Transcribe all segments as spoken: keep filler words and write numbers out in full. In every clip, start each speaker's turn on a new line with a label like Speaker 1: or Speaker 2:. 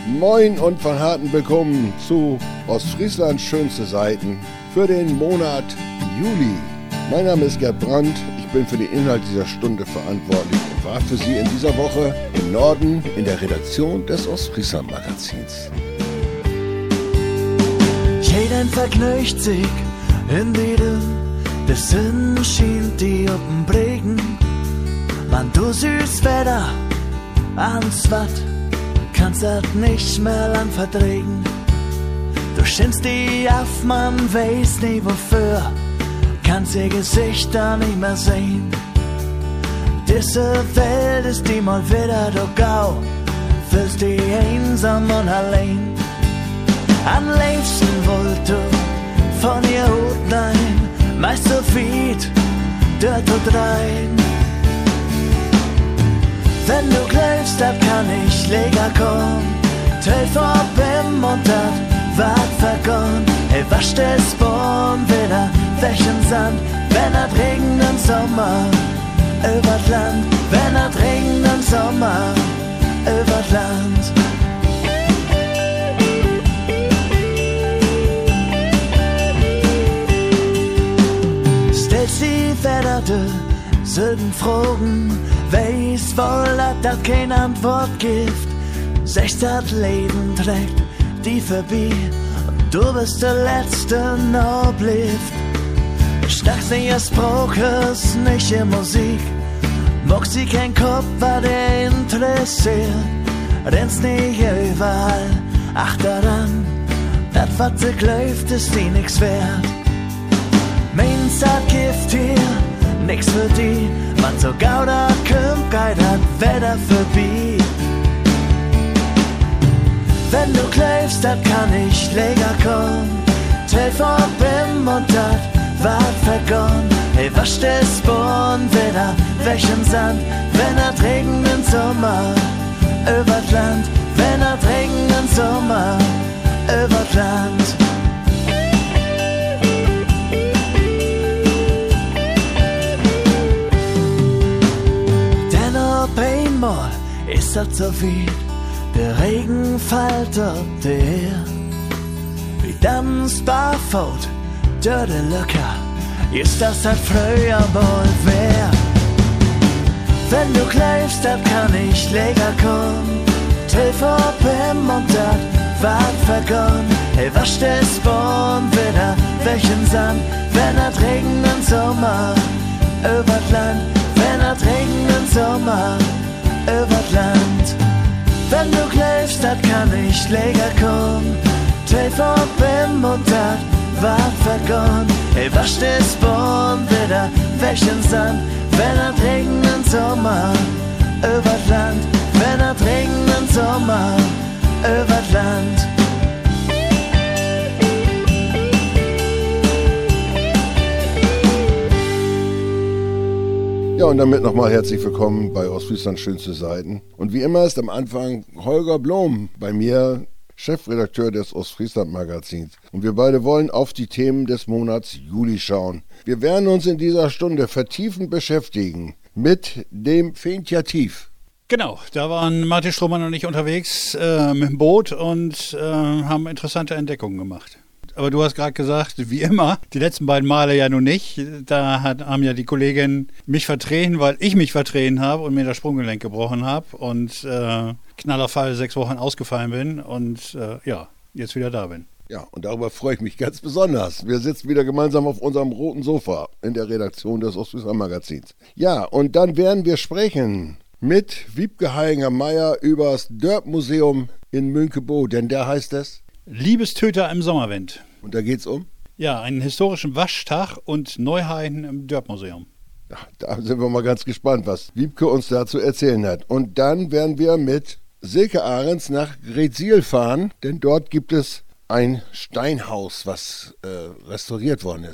Speaker 1: Moin und von harten willkommen zu Ostfrieslands schönste Seiten für den Monat Juli. Mein Name ist Gerd Brandt, ich bin für den Inhalt dieser Stunde verantwortlich und war für Sie in dieser Woche im Norden in der Redaktion des Ostfriesland Magazins.
Speaker 2: Jeden vergnügt sich in jedem, der Sinn schien die Open Bregen. Man, du süß Wetter, ans Watt, kannst das nicht mehr lang verdrehen. Du scheinst die auf, man weiß nie wofür, kannst ihr Gesichter nicht mehr sehen. Diese Welt ist die mal wieder do gau, fühlst dich einsam und allein. Am liebsten wollt du von ihr Hut nein, meist so viel dort und rein. Wenn du glaubst, dat kann ich leger kommen, teil vor Bim und dat wart vergonn. Hey, wasch des Born wieder welchen Sand, wenn er regnet im Sommer übert Land, wenn er regnet im Sommer übert Land. Stellst die Werderte Sünden Fragen, weiß wohl, dass das keine Antwort gibt. Sechs das Leben trägt die vorbei und du bist der Letzte noch blieft. Stachst in ihr Spruch, ist nicht in Musik, mag sie kein Kopf, was dir interessiert. Rennst nicht überall, ach daran, das was sie läuft, ist die nix wert. Meins hat Gift hier, nix für die, man so gauda kümmt, geht das Wetter vorbei. Wenn du klebst, dat kann ich leger kommen, tell vor Bim und dat wart vergonn. Hey, wasch des Born wieder welchen Sand, wenn er regnet im Sommer übert Land, wenn er regnet im Sommer übert Land. Einmal ist das so viel, der Regen fällt auf dir, wie dann barfuß durch die Lücke, ist das das früher mal wär. Wenn du klebst, dat kann ich leger kommen, till vor Bim und dat wart vergonn. Hey, wasch des Born wieder welchen Sand, wenn er regnet im Sommer übert Land, wenn er regnet im Sommer übert Land. Wenn du klebst, dat kann ich leger kommen, tell vor Bim und dat wart vergonn. Hey, wasch des Born wieder welchen Sand, wenn er regnet im Sommer übert Land, wenn er regnet im Sommer übert Land.
Speaker 1: Ja, und damit nochmal herzlich willkommen bei Ostfrieslands schönste Seiten. Und wie immer ist am Anfang Holger Blom bei mir, Chefredakteur des Ostfriesland Magazins. Und wir beide wollen auf die Themen des Monats Juli schauen. Wir werden uns in dieser Stunde vertiefend beschäftigen mit dem Fähntja-Tief.
Speaker 3: Genau, da waren Martin Strohmann und ich unterwegs äh, mit dem Boot und äh, haben interessante Entdeckungen gemacht. Aber du hast gerade gesagt, wie immer, die letzten beiden Male ja nun nicht. Da hat, haben ja die Kolleginnen mich vertreten, weil ich mich vertreten habe und mir das Sprunggelenk gebrochen habe und äh, knallerfall sechs Wochen ausgefallen bin und äh, ja, jetzt wieder da bin.
Speaker 1: Ja, und darüber freue ich mich ganz besonders. Wir sitzen wieder gemeinsam auf unserem roten Sofa in der Redaktion des Ostfriesland Magazins. Ja, und dann werden wir sprechen mit Wiebke Heinger-Meyer über das Dörp-Museum in Münkebo, denn da heißt es
Speaker 3: Liebestöter im Sommerwind.
Speaker 1: Und da geht's um?
Speaker 3: Ja, einen historischen Waschtag und Neuheiten im Dörp-Museum.
Speaker 1: Ja, da sind wir mal ganz gespannt, was Wiebke uns dazu erzählen hat. Und dann werden wir mit Silke Ahrens nach Greetsiel fahren, denn dort gibt es ein Steinhaus, was äh, restauriert worden ist.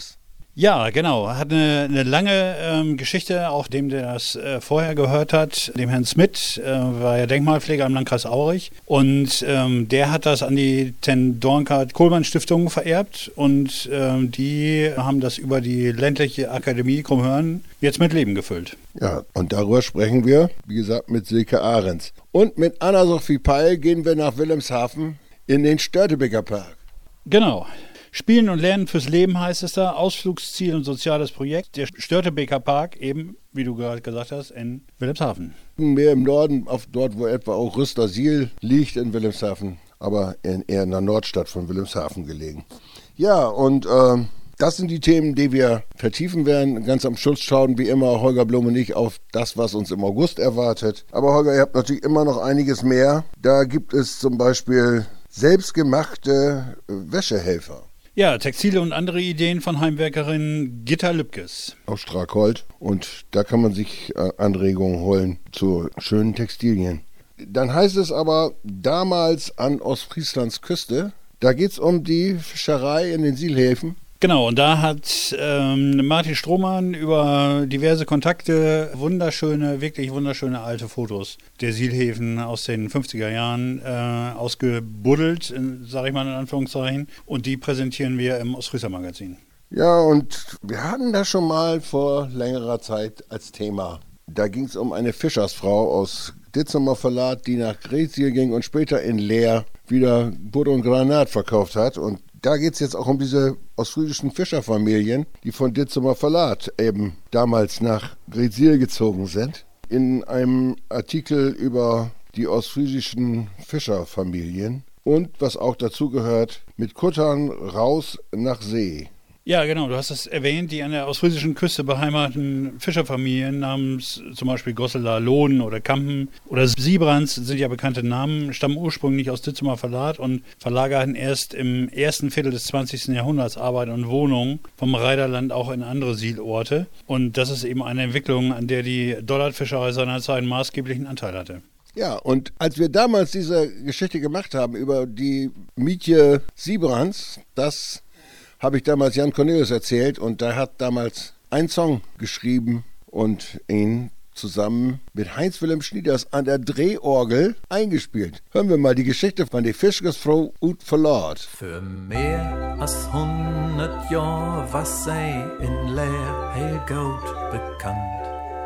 Speaker 3: Ja, genau. Hat eine, eine lange ähm, Geschichte, auch dem, der das äh, vorher gehört hat, dem Herrn Smith, äh, war ja Denkmalpfleger im Landkreis Aurich. Und ähm, der hat das an die Ten-Dornkart-Kohlmann-Stiftung vererbt. Und ähm, die haben das über die ländliche Akademie Krummhörn jetzt mit Leben gefüllt.
Speaker 1: Ja, und darüber sprechen wir, wie gesagt, mit Silke Ahrens. Und mit Anna-Sophie Peil gehen wir nach Wilhelmshaven in den Störtebeker Park.
Speaker 3: Genau. Spielen und Lernen fürs Leben heißt es da, Ausflugsziel und soziales Projekt. Der Störtebeker Park, eben, wie du gerade gesagt hast, in Wilhelmshaven.
Speaker 1: Mehr im Norden, auf dort, wo etwa auch Rüstersiel liegt in Wilhelmshaven, aber in, eher in der Nordstadt von Wilhelmshaven gelegen. Ja, und äh, das sind die Themen, die wir vertiefen werden. Ganz am Schluss schauen, wie immer, Holger Blum und ich auf das, was uns im August erwartet. Aber Holger, ihr habt natürlich immer noch einiges mehr. Da gibt es zum Beispiel selbstgemachte Wäschehelfer.
Speaker 3: Ja, Textile und andere Ideen von Heimwerkerin Gitta Lübkes.
Speaker 1: Aus Strackholt. Und da kann man sich Anregungen holen zu schönen Textilien. Dann heißt es aber damals an Ostfrieslands Küste, da geht es um die Fischerei in den Sielhäfen.
Speaker 3: Genau, und da hat ähm, Martin Strohmann über diverse Kontakte wunderschöne, wirklich wunderschöne alte Fotos der Sielhäfen aus den fünfziger Jahren äh, ausgebuddelt, sage ich mal in Anführungszeichen. Und die präsentieren wir im Ostfriesland Magazin.
Speaker 1: Ja, und wir hatten das schon mal vor längerer Zeit als Thema. Da ging es um eine Fischersfrau aus Ditzemer Verlat, die nach Gretsiel ging und später in Leer wieder Butter und Granat verkauft hat. Und da geht es jetzt auch um diese ostfriesischen Fischerfamilien, die von Ditzemer Verlat eben damals nach Gretsiel gezogen sind. In einem Artikel über die ostfriesischen Fischerfamilien und, was auch dazu gehört, mit Kuttern raus nach See.
Speaker 3: Ja, genau, du hast es erwähnt, die an der ostfriesischen Küste beheimateten Fischerfamilien namens zum Beispiel Gosseler, Lohn oder Kampen oder Siebrands sind ja bekannte Namen, stammen ursprünglich aus Ditzemer Verlat und verlagerten erst im ersten Viertel des zwanzigsten Jahrhunderts Arbeit und Wohnungen vom Reiderland auch in andere Sielorte. Und das ist eben eine Entwicklung, an der die Dollardfischerei seinerzeit einen maßgeblichen Anteil hatte.
Speaker 1: Ja, und als wir damals diese Geschichte gemacht haben über die Mietje Siebrands, das habe ich damals Jan Cornelius erzählt und der hat damals einen Song geschrieben und ihn zusammen mit Heinz-Wilhelm Schnieders an der Drehorgel eingespielt. Hören wir mal die Geschichte von der Fischersfrau ut Verlat.
Speaker 2: Für mehr als hundert Jahr war sie in Leer hell gut bekannt.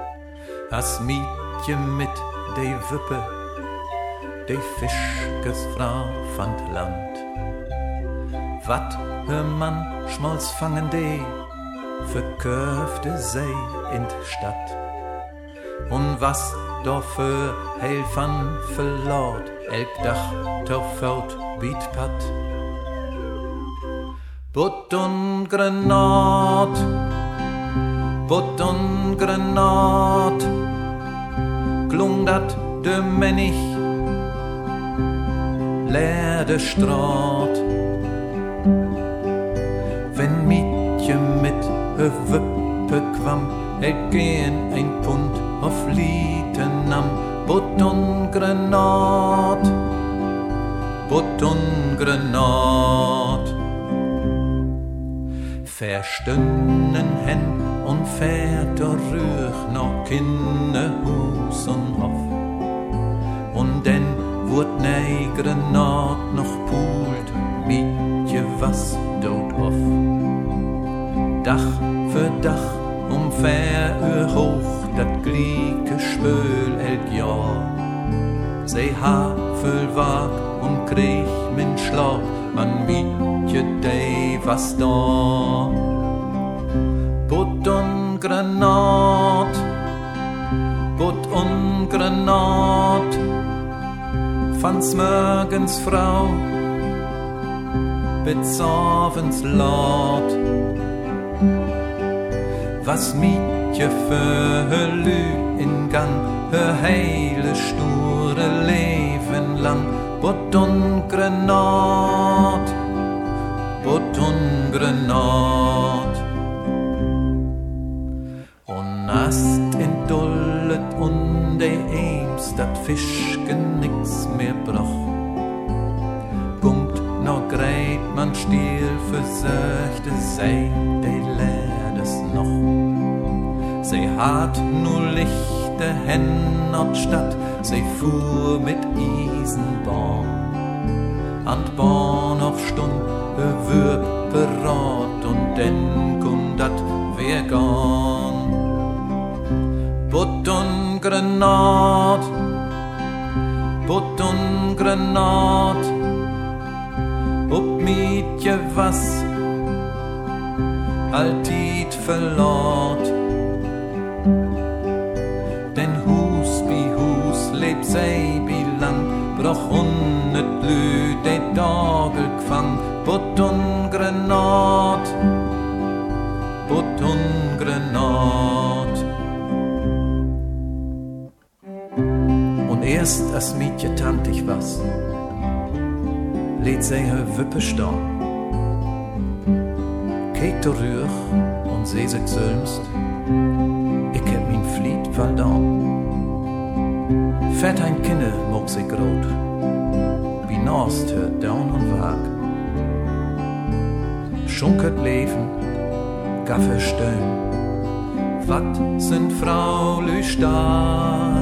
Speaker 2: Als Mietje mit de Wippe, de Fischersfrau fand Land. Wat hör man schmolz fangen de, verköfte sei in d Stadt. Und was da für Helfern verlort, elk Dach taufelt biet pat. Butt und Granat, Butt und Granat, klung dat de Mennig, leer de Straat. Wenn Mietje mit her Wippe kwam, er gehen ein Pund auf Lieten nam. Butt und Granat, Butt und Granat. Verstünden hen und fährt der Rüch noch Kinder, Hus und Hof. Und denn wurd nei Granat noch pult, Mietje was dort auf. Dach für Dach umfair ur hoch dat glieke Spöl elk Jahr. Sie Havel wag und krieg min Schlag, man Mietje dei was da. Butt und Granat, Butt und Granat, fand's morgens Frau, bis abends laut. Was Mietje für her Lü in Gang, her heile sture Leben lang. Butt und Granat, Butt und Granat. Und ast in Dullet und de Eems, dat Fischgen nix mehr brach. Punkt noch greit man
Speaker 4: an Stiel versöchte sei, de lehrt es noch. Sie hat nur lichte Hen und Stadt, sie fuhr mit Eisenbahn. An Bahn auf Stunde wird berat und den kundat wir gone. Butt und Granat, Butt und Granat, ob Mietje was alltid verlot. Den Hus bi Hus lebt sei bi lang, broch hunnet lü de Dagel gfang. Butt und Granat, Butt und Granat. Und erst als Mietje tantig was, lädt sie her Wippe stehen. Kate rühr und sie sich sölmst, ich hab mein Flied verdammt. Fett ein Kinder mock sie grot, wie Nost hört down und wag. Schunkert Leben, Gaffe stöhn, wat sind Fraulü stark.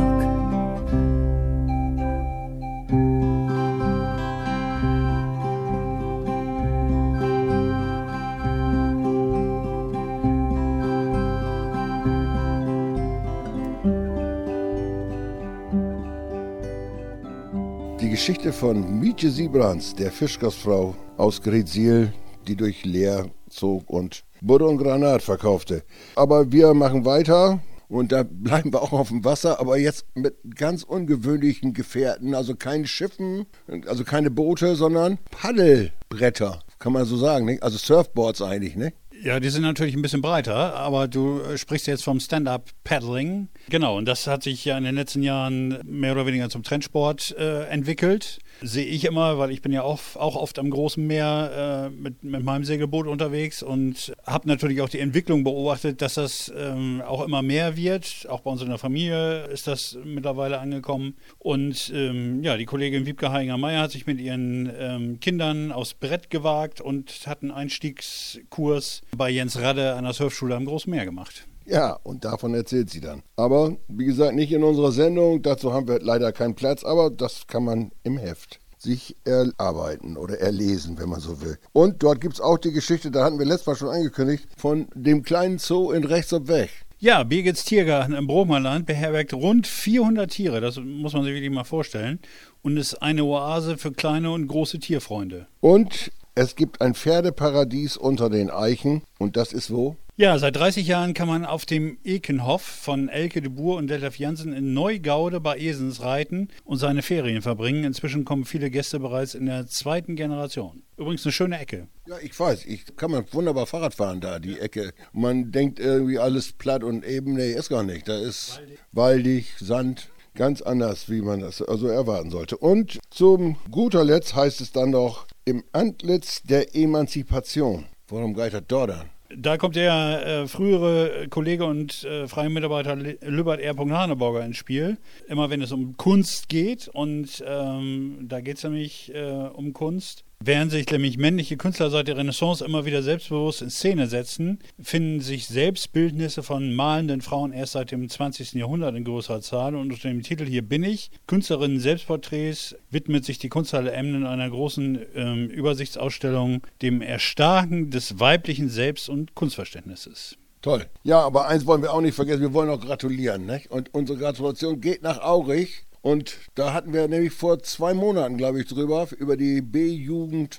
Speaker 1: Die Geschichte von Mietje Siebrans, der Fischgastfrau aus Gretsiel, die durch Leer zog und Butter und Granat verkaufte. Aber wir machen weiter und da bleiben wir auch auf dem Wasser, aber jetzt mit ganz ungewöhnlichen Gefährten, also keine Schiffen, also keine Boote, sondern Paddelbretter, kann man so sagen, nicht? Also Surfboards eigentlich, ne?
Speaker 3: Ja, die sind natürlich ein bisschen breiter, aber du sprichst jetzt vom Stand-Up-Paddling. Genau, und das hat sich ja in den letzten Jahren mehr oder weniger zum Trendsport äh, entwickelt. Sehe ich immer, weil ich bin ja auch, auch oft am großen Meer äh, mit, mit meinem Segelboot unterwegs und habe natürlich auch die Entwicklung beobachtet, dass das ähm, auch immer mehr wird. Auch bei uns in der Familie ist das mittlerweile angekommen. Und ähm, ja, die Kollegin Wiebke Heinger-Meyer hat sich mit ihren ähm, Kindern aufs Brett gewagt und hat einen Einstiegskurs bei Jens Radde an der Surfschule am Großen Meer gemacht.
Speaker 1: Ja, und davon erzählt sie dann. Aber, wie gesagt, nicht in unserer Sendung, dazu haben wir leider keinen Platz, aber das kann man im Heft sich erarbeiten oder erlesen, wenn man so will. Und dort gibt es auch die Geschichte, da hatten wir letztes Mal schon angekündigt, von dem kleinen Zoo in Rechtsop weg.
Speaker 3: Ja, Birgits Tiergarten im Bromerland beherbergt rund vierhundert Tiere, das muss man sich wirklich mal vorstellen, und ist eine Oase für kleine und große Tierfreunde.
Speaker 1: Und es gibt ein Pferdeparadies unter den Eichen, und das ist wo?
Speaker 3: Ja, seit dreißig Jahren kann man auf dem Ekenhof von Elke de Boer und Detlef Jansen in Neugaude bei Esens reiten und seine Ferien verbringen. Inzwischen kommen viele Gäste bereits in der zweiten Generation. Übrigens eine schöne Ecke.
Speaker 1: Ja, ich weiß, ich kann man wunderbar Fahrrad fahren da, die Ecke. Man denkt irgendwie alles platt und eben, nee, ist gar nicht. Da ist waldig, Sand, ganz anders, wie man das also erwarten sollte. Und zum guter Letzt heißt es dann noch, im Antlitz der Emanzipation. Warum geht das dort an?
Speaker 3: Da kommt der äh, frühere Kollege und äh, freie Mitarbeiter Lübbert R. Haneborger ins Spiel. Immer wenn es um Kunst geht, und ähm, da geht es nämlich äh, um Kunst. Während sich nämlich männliche Künstler seit der Renaissance immer wieder selbstbewusst in Szene setzen, finden sich Selbstbildnisse von malenden Frauen erst seit dem zwanzigsten Jahrhundert in größerer Zahl. Und unter dem Titel Hier bin ich, Künstlerinnen Selbstporträts, widmet sich die Kunsthalle Emden einer großen ähm, Übersichtsausstellung dem Erstarken des weiblichen Selbst- und Kunstverständnisses.
Speaker 1: Toll. Ja, aber eins wollen wir auch nicht vergessen, wir wollen auch gratulieren, nicht? Und unsere Gratulation geht nach Aurich. Und da hatten wir nämlich vor zwei Monaten, glaube ich, drüber, über die B-Jugend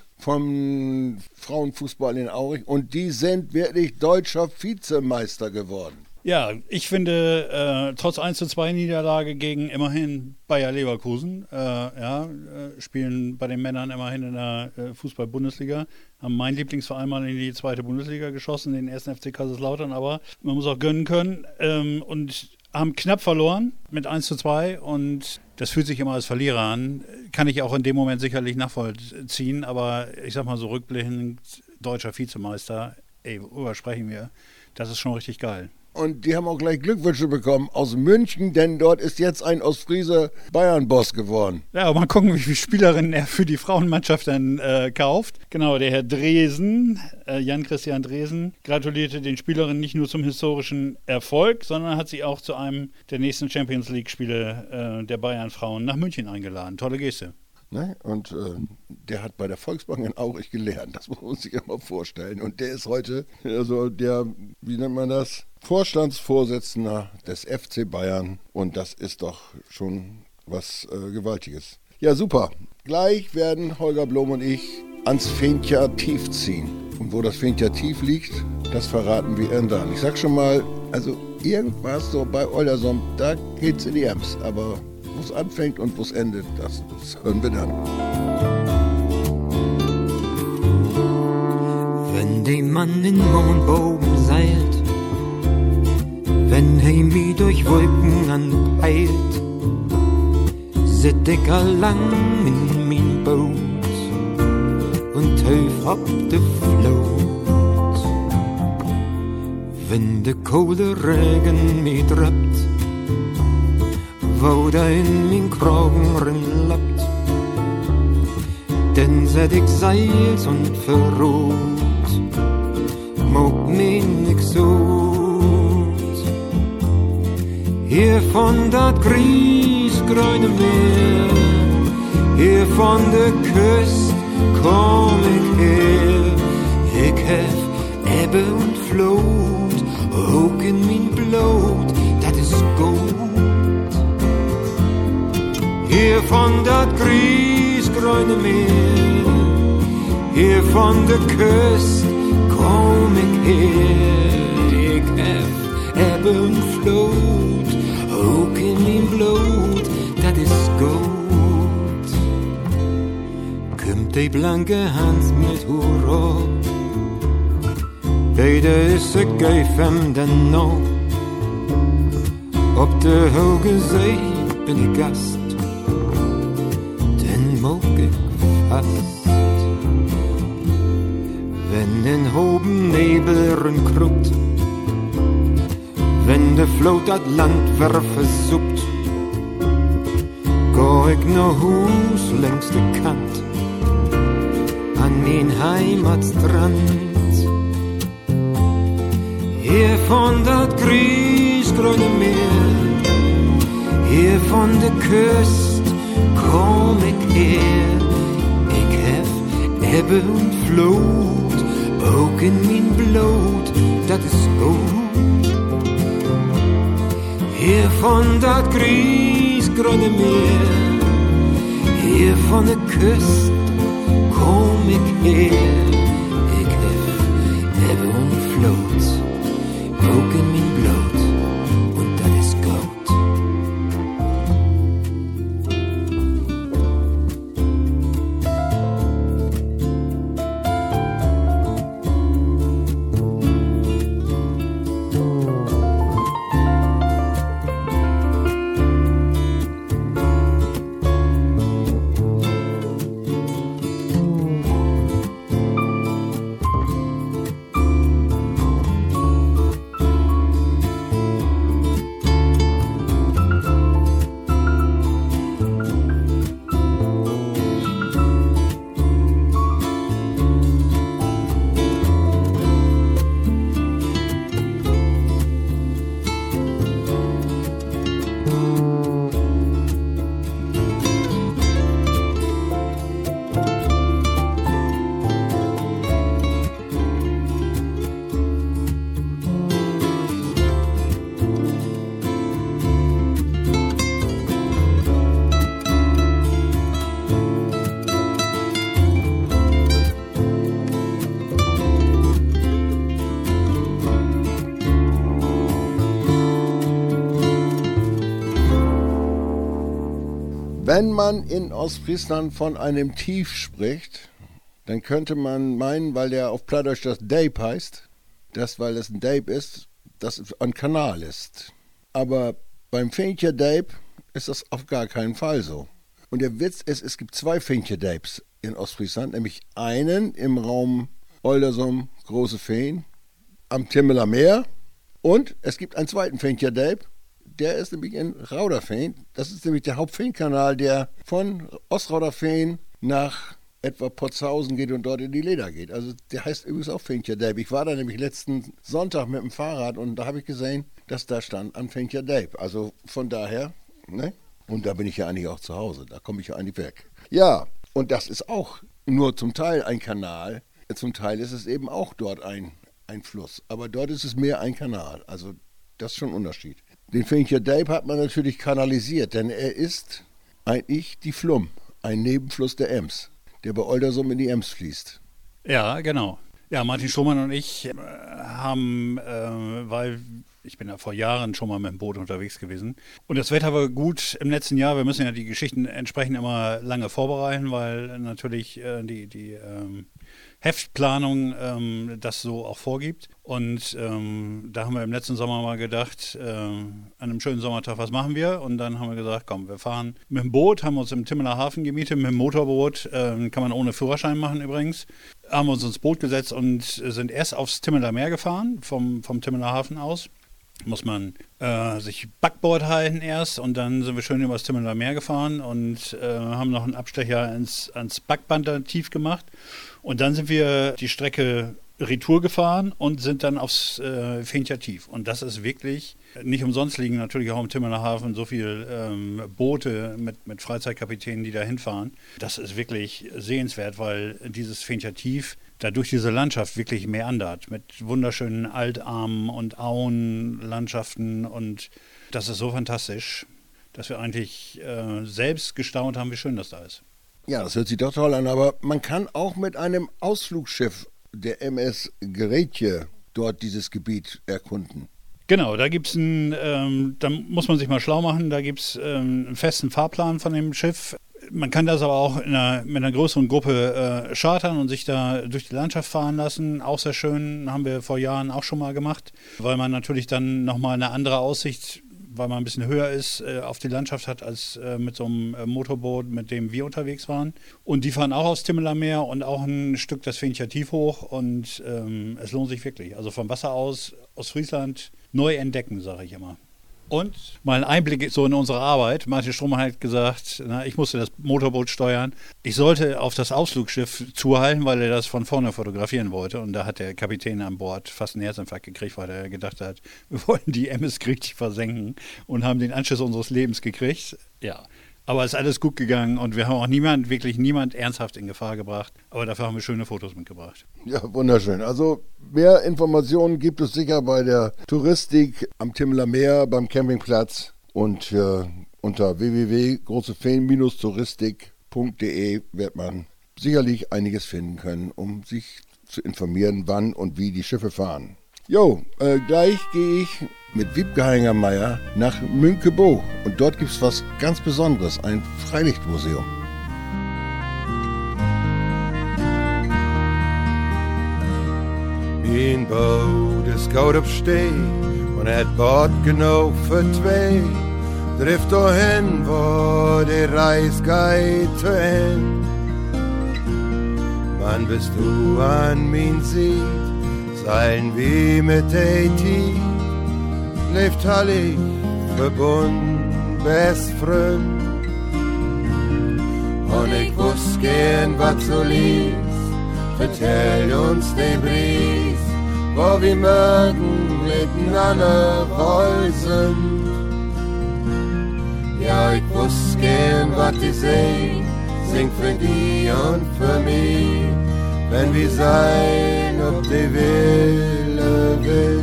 Speaker 1: vom Frauenfußball in Aurich. Und die sind wirklich deutscher Vizemeister geworden.
Speaker 3: Ja, ich finde, äh, trotz eins zu zwei Niederlage gegen immerhin Bayer Leverkusen, äh, ja, äh, spielen bei den Männern immerhin in der äh, Fußball-Bundesliga, haben meinen Lieblingsverein mal in die zweite Bundesliga geschossen, den ersten F C Kaiserslautern, aber man muss auch gönnen können. Ähm, und haben knapp verloren mit eins zu zwei, und das fühlt sich immer als Verlierer an. Kann ich auch in dem Moment sicherlich nachvollziehen, aber ich sag mal so rückblickend, deutscher Vizemeister, ey, worüber sprechen wir? Das ist schon richtig geil.
Speaker 1: Und die haben auch gleich Glückwünsche bekommen aus München, denn dort ist jetzt ein Ostfriese Bayern-Boss geworden.
Speaker 3: Ja, mal gucken, wie viele Spielerinnen er für die Frauenmannschaft dann äh, kauft. Genau, der Herr Dresen, äh, Jan-Christian Dresen, gratulierte den Spielerinnen nicht nur zum historischen Erfolg, sondern hat sie auch zu einem der nächsten Champions-League-Spiele äh, der Bayern-Frauen nach München eingeladen. Tolle Geste.
Speaker 1: Ne? Und äh, der hat bei der Volksbank in Aurich gelernt, das muss man sich ja mal vorstellen. Und der ist heute, also der, wie nennt man das, Vorstandsvorsitzender des F C Bayern. Und das ist doch schon was äh, Gewaltiges. Ja, super. Gleich werden Holger Blom und ich ans Fencher Tief ziehen. Und wo das Fencher Tief liegt, das verraten wir irgendwann. Ich sag schon mal, also irgendwas so bei Oldersum, da geht's in die Ems, aber wo es anfängt und wo es endet, das, das hören wir dann.
Speaker 5: Wenn der Mann in Mondbogen seilt, wenn er mich durch Wolken anpeilt, sit ich allang in mein Boot und hilf ab de Floot. Wenn de kohle Regen mich trappt, wo da in mein Kragen rinlappt, denn set ich Seils und verrot, mag mich nix so. Hier von dat griesgrüne Meer, hier von der Küst komm ich her. Ich hef Ebbe und Flut, auch in mein Blut, dat is gut. Hier von dat griesgrüne Meer, hier von der Küst komm ich her. Ich hef Ebbe und Flut, ook in mijn bloed, dat is goed. Komt die blanke hand met hoera, beide is ze geef hem den nog. Op de hoge zee ben ik gast, den moog ik vast. Wenn den hoben Nebel krupt, wenn de vloot dat land weer verzoekt, ga ik naar huis langs de kant, aan mijn heimatstrand. Hier van dat griesgroene meer, hier van de kust, kom ik her. Ik hef Ebbe und Flut, ook in mijn bloed, dat is goed. Hier von dat griesgrüne Meer, hier von der Küst, komm ich her. Ich hef Ebbe und Flut, auch in mein Blut, und dat is gut.
Speaker 1: Wenn man in Ostfriesland von einem Tief spricht, dann könnte man meinen, weil der auf Plattdeutsch das Deib heißt, dass, weil es ein Deib ist, dass es ein Kanal ist. Aber beim Fencher Deib ist das auf gar keinen Fall so. Und der Witz ist, es gibt zwei Fencher Deibs in Ostfriesland, nämlich einen im Raum Oldersum, Große Feen, am Timmeler Meer Und es gibt einen zweiten Fincherdeib, der ist nämlich in Rauderveen. Das ist nämlich der Hauptfeenkanal, der von Ostrauderveen nach etwa Potzhausen geht und dort in die Leder geht. Also der heißt übrigens auch Fincherdeib. Ich war da nämlich letzten Sonntag mit dem Fahrrad und da habe ich gesehen, dass da stand an Fincherdeib. Also von daher, ne? Und da bin ich ja eigentlich auch zu Hause. Da komme ich ja eigentlich weg. Ja, und das ist auch nur zum Teil ein Kanal. Zum Teil ist es eben auch dort ein, ein Fluss. Aber dort ist es mehr ein Kanal. Also das ist schon ein Unterschied. Den Fincherdeib hat man natürlich kanalisiert, denn er ist eigentlich die Flum, ein Nebenfluss der Ems, der bei Oldersum in die Ems fließt.
Speaker 3: Ja, genau. Ja, Martin Strohmann und ich äh, haben, äh, weil ich bin ja vor Jahren schon mal mit dem Boot unterwegs gewesen. Und das Wetter war gut im letzten Jahr. Wir müssen ja die Geschichten entsprechend immer lange vorbereiten, weil natürlich äh, die, die ähm, Heftplanung ähm, das so auch vorgibt. Und ähm, da haben wir im letzten Sommer mal gedacht, äh, an einem schönen Sommertag, was machen wir? Und dann haben wir gesagt, komm, wir fahren mit dem Boot, haben uns im Timmeler Hafen gemietet, mit dem Motorboot, äh, kann man ohne Führerschein machen übrigens, haben wir uns ins Boot gesetzt und sind erst aufs Timmeler Meer gefahren, vom, vom Timmeler Hafen aus. Muss man äh, sich Backbord halten erst und dann sind wir schön über das Timmeler Meer gefahren und äh, haben noch einen Abstecher ins, ans Backband da tief gemacht. Und dann sind wir die Strecke Retour gefahren und sind dann aufs äh, Feencher Tief. Und das ist wirklich, nicht umsonst liegen natürlich auch im Timmeler Hafen so viele ähm, Boote mit, mit Freizeitkapitänen, die da hinfahren. Das ist wirklich sehenswert, weil dieses Feencher Tief da durch diese Landschaft wirklich meandert mit wunderschönen Altarmen und Auenlandschaften und das ist so fantastisch, dass wir eigentlich äh, selbst gestaunt haben, wie schön das da ist.
Speaker 1: Ja, das hört sich doch toll an, aber man kann auch mit einem Ausflugsschiff der M S Gretje dort dieses Gebiet erkunden.
Speaker 3: Genau, da gibt es einen, ähm, da muss man sich mal schlau machen, da gibt es ähm, einen festen Fahrplan von dem Schiff. Man kann das aber auch in einer, mit einer größeren Gruppe äh, chartern und sich da durch die Landschaft fahren lassen. Auch sehr schön, haben wir vor Jahren auch schon mal gemacht, weil man natürlich dann nochmal eine andere Aussicht, weil man ein bisschen höher ist, äh, auf die Landschaft hat als äh, mit so einem äh, Motorboot, mit dem wir unterwegs waren. Und die fahren auch aufs Timmeler Meer und auch ein Stück das Feencher Tief hoch und ähm, es lohnt sich wirklich. Also vom Wasser aus, aus Friesland, neu entdecken, sage ich immer. Und mal ein Einblick so in unsere Arbeit. Martin Strohmann hat gesagt, na, ich musste das Motorboot steuern. Ich sollte auf das Ausflugsschiff zuhalten, weil er das von vorne fotografieren wollte. Und da hat der Kapitän an Bord fast einen Herzinfarkt gekriegt, weil er gedacht hat, wir wollen die M S richtig versenken und haben den Anschluss unseres Lebens gekriegt. Ja, aber es ist alles gut gegangen und wir haben auch niemand, wirklich niemand ernsthaft in Gefahr gebracht. Aber dafür haben wir schöne Fotos mitgebracht.
Speaker 1: Ja, wunderschön. Also mehr Informationen gibt es sicher bei der Touristik am Timmeler Meer, beim Campingplatz und äh, unter w w w punkt großefeen Bindestrich touristik punkt de wird man sicherlich einiges finden können, um sich zu informieren, wann und wie die Schiffe fahren. Jo, äh, gleich gehe ich mit Wiebke Heingermeier nach Münkebo und dort gibt es was ganz Besonderes, ein Freilichtmuseum.
Speaker 6: Een boot is koud op stee, maar het bad genoeg voor twee. Drift doorheen, waar de reis gaat zu Ende. Wann bist du an mein Seed, seilen wir mit der Tief. Leeft hallig, verbunden, best Freund. Und ich wusste gern, was so liest. Vertell uns den Brief, wo wir mögen miteinander wollen. Ja, ich wusste gern, was ich seh, sing für die und für mich, wenn wir sein, ob die Wille will.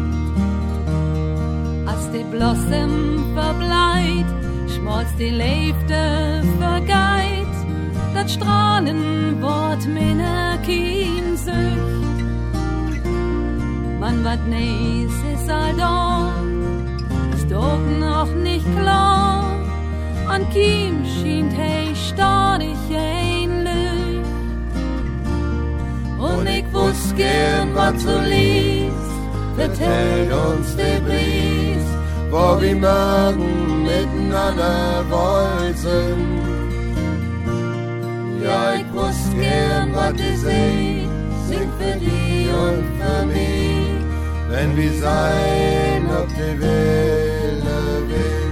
Speaker 7: Als die Blossom verbleit, schmolzt die Leifte vergeit, dat Strahlen wort meine Kiensucht. Man wat neis ist all da, ist doch noch nicht klar, an Kiem schien hey stadig ein Licht. Und ich wusst gern, wat so liest, vertell uns der Brief, wo wir mögen miteinander wollen.
Speaker 6: Ja, ich wusst gern, was ich seh, sing für die und für mich, wenn wir sein ob die Wille Wind.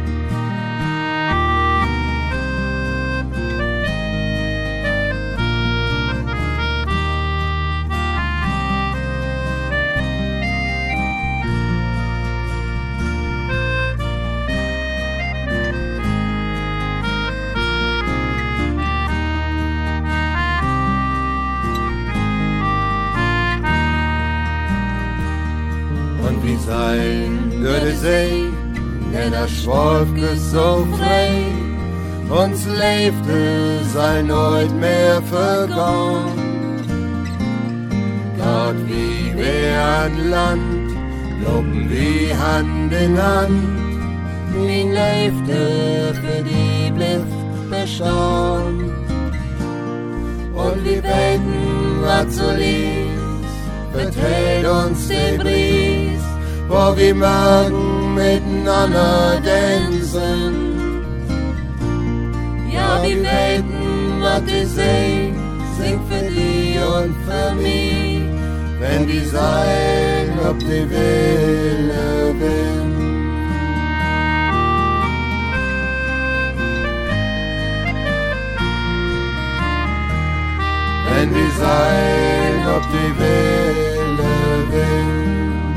Speaker 6: Wie sein durch die See, denn der Schwolke so frei, uns lebte sein heut mehr vergangen. Gott wie wir an Land, loben wie Hand in Hand, wie lebte für die Bliff beschauen. Und wir beten, was so lieb, vertellt uns den Brief, wo wir mögen miteinander tanzen. Ja, wir beten, was die See singt für die und für mich, wenn wir sein, ob die Wille Wind. Wenn wir sein, ob die Wille Wind.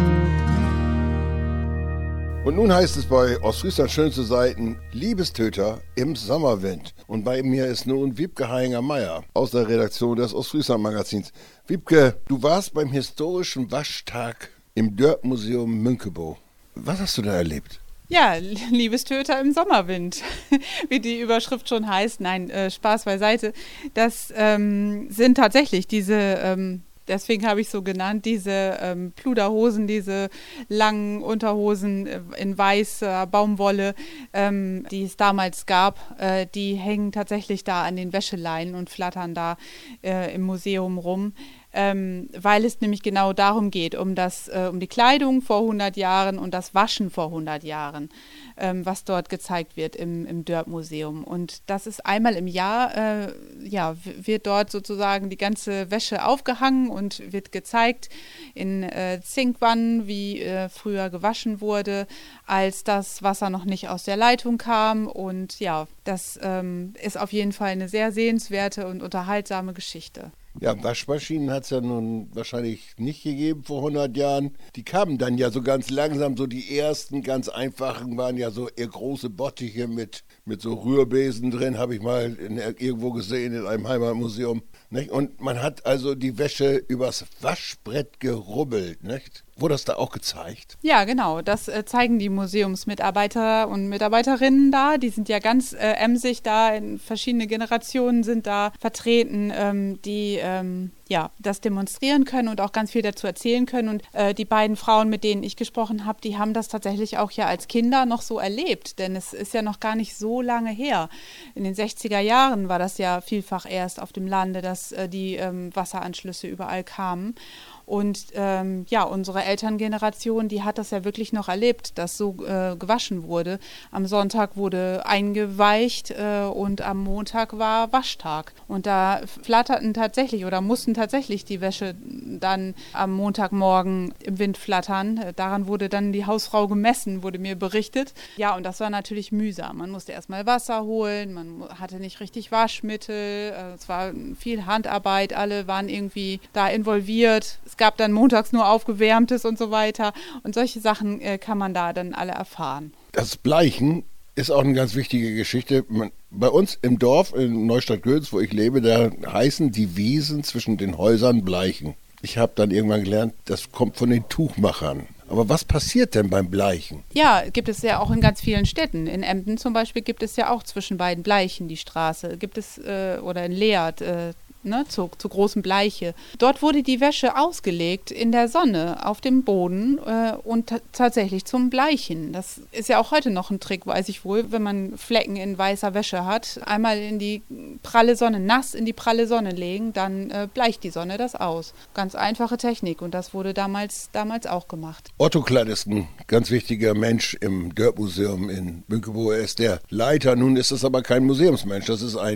Speaker 1: Und nun heißt es bei Ostfriesland schönste Seiten, Liebestöter im Sommerwind. Und bei mir ist nun Wiebke Heinger-Meyer aus der Redaktion des Ostfriesland Magazins. Wiebke, du warst beim historischen Waschtag im Dörp-Museum Münkebo. Was hast du da erlebt?
Speaker 8: Ja, Liebestöter im Sommerwind, wie die Überschrift schon heißt. Nein, äh, Spaß beiseite. Das ähm, sind tatsächlich diese... Ähm, Deswegen habe ich so genannt, diese ähm, Pluderhosen, diese langen Unterhosen in weißer Baumwolle, ähm, die es damals gab, äh, die hängen tatsächlich da an den Wäscheleinen und flattern da äh, im Museum rum. Ähm, weil es nämlich genau darum geht, um, das, äh, um die Kleidung vor hundert Jahren und das Waschen vor hundert Jahren, ähm, was dort gezeigt wird im, im Dörp-Museum. Und das ist einmal im Jahr, äh, ja, wird dort sozusagen die ganze Wäsche aufgehangen und wird gezeigt in äh, Zinkwannen, wie äh, früher gewaschen wurde, als das Wasser noch nicht aus der Leitung kam. Und ja, das ähm, ist auf jeden Fall eine sehr sehenswerte und unterhaltsame Geschichte.
Speaker 1: Ja, Waschmaschinen hat es ja nun wahrscheinlich nicht gegeben vor hundert Jahren. Die kamen dann ja so ganz langsam, so die ersten ganz einfachen waren ja so eher große Bottiche mit, mit so Rührbesen drin, habe ich mal in, irgendwo gesehen in einem Heimatmuseum. Nicht? Und man hat also die Wäsche übers Waschbrett gerubbelt, nicht? Wurde das da auch gezeigt?
Speaker 8: Ja, genau. Das äh, zeigen die Museumsmitarbeiter und Mitarbeiterinnen da. Die sind ja ganz äh, emsig da, in verschiedene Generationen sind da vertreten, ähm, die ähm, ja, das demonstrieren können und auch ganz viel dazu erzählen können. Und äh, die beiden Frauen, mit denen ich gesprochen habe, die haben das tatsächlich auch ja als Kinder noch so erlebt. Denn es ist ja noch gar nicht so lange her. In den sechziger Jahren war das ja vielfach erst auf dem Lande, dass äh, die ähm, Wasseranschlüsse überall kamen. Und ähm, ja, unsere Elterngeneration, die hat das ja wirklich noch erlebt, dass so äh, gewaschen wurde. Am Sonntag wurde eingeweicht äh, und am Montag war Waschtag. Und da flatterten tatsächlich oder mussten tatsächlich die Wäsche dann am Montagmorgen im Wind flattern. Daran wurde dann die Hausfrau gemessen, wurde mir berichtet. Ja, und das war natürlich mühsam. Man musste erstmal Wasser holen, man hatte nicht richtig Waschmittel, äh, es war viel Handarbeit, alle waren irgendwie da involviert. Es gab dann montags nur Aufgewärmtes und so weiter. Und solche Sachen äh, kann man da dann alle erfahren.
Speaker 1: Das Bleichen ist auch eine ganz wichtige Geschichte. Man, bei uns im Dorf in Neustadt-Götz, wo ich lebe, da heißen die Wiesen zwischen den Häusern Bleichen. Ich habe dann irgendwann gelernt, das kommt von den Tuchmachern. Aber was passiert denn beim Bleichen?
Speaker 8: Ja, gibt es ja auch in ganz vielen Städten. In Emden zum Beispiel gibt es ja auch zwischen beiden Bleichen die Straße. Gibt es, äh, oder in Leert, äh, Ne, zu, zu großen Bleiche. Dort wurde die Wäsche ausgelegt in der Sonne auf dem Boden äh, und t- tatsächlich zum Bleichen. Das ist ja auch heute noch ein Trick, weiß ich wohl, wenn man Flecken in weißer Wäsche hat. Einmal in die pralle Sonne, nass in die pralle Sonne legen, dann äh, bleicht die Sonne das aus. Ganz einfache Technik und das wurde damals, damals auch gemacht.
Speaker 1: Otto Klatt ist ein ganz wichtiger Mensch im Dörp-Museum in Münkebo. Er ist der Leiter. Nun ist das aber kein Museumsmensch, das ist ein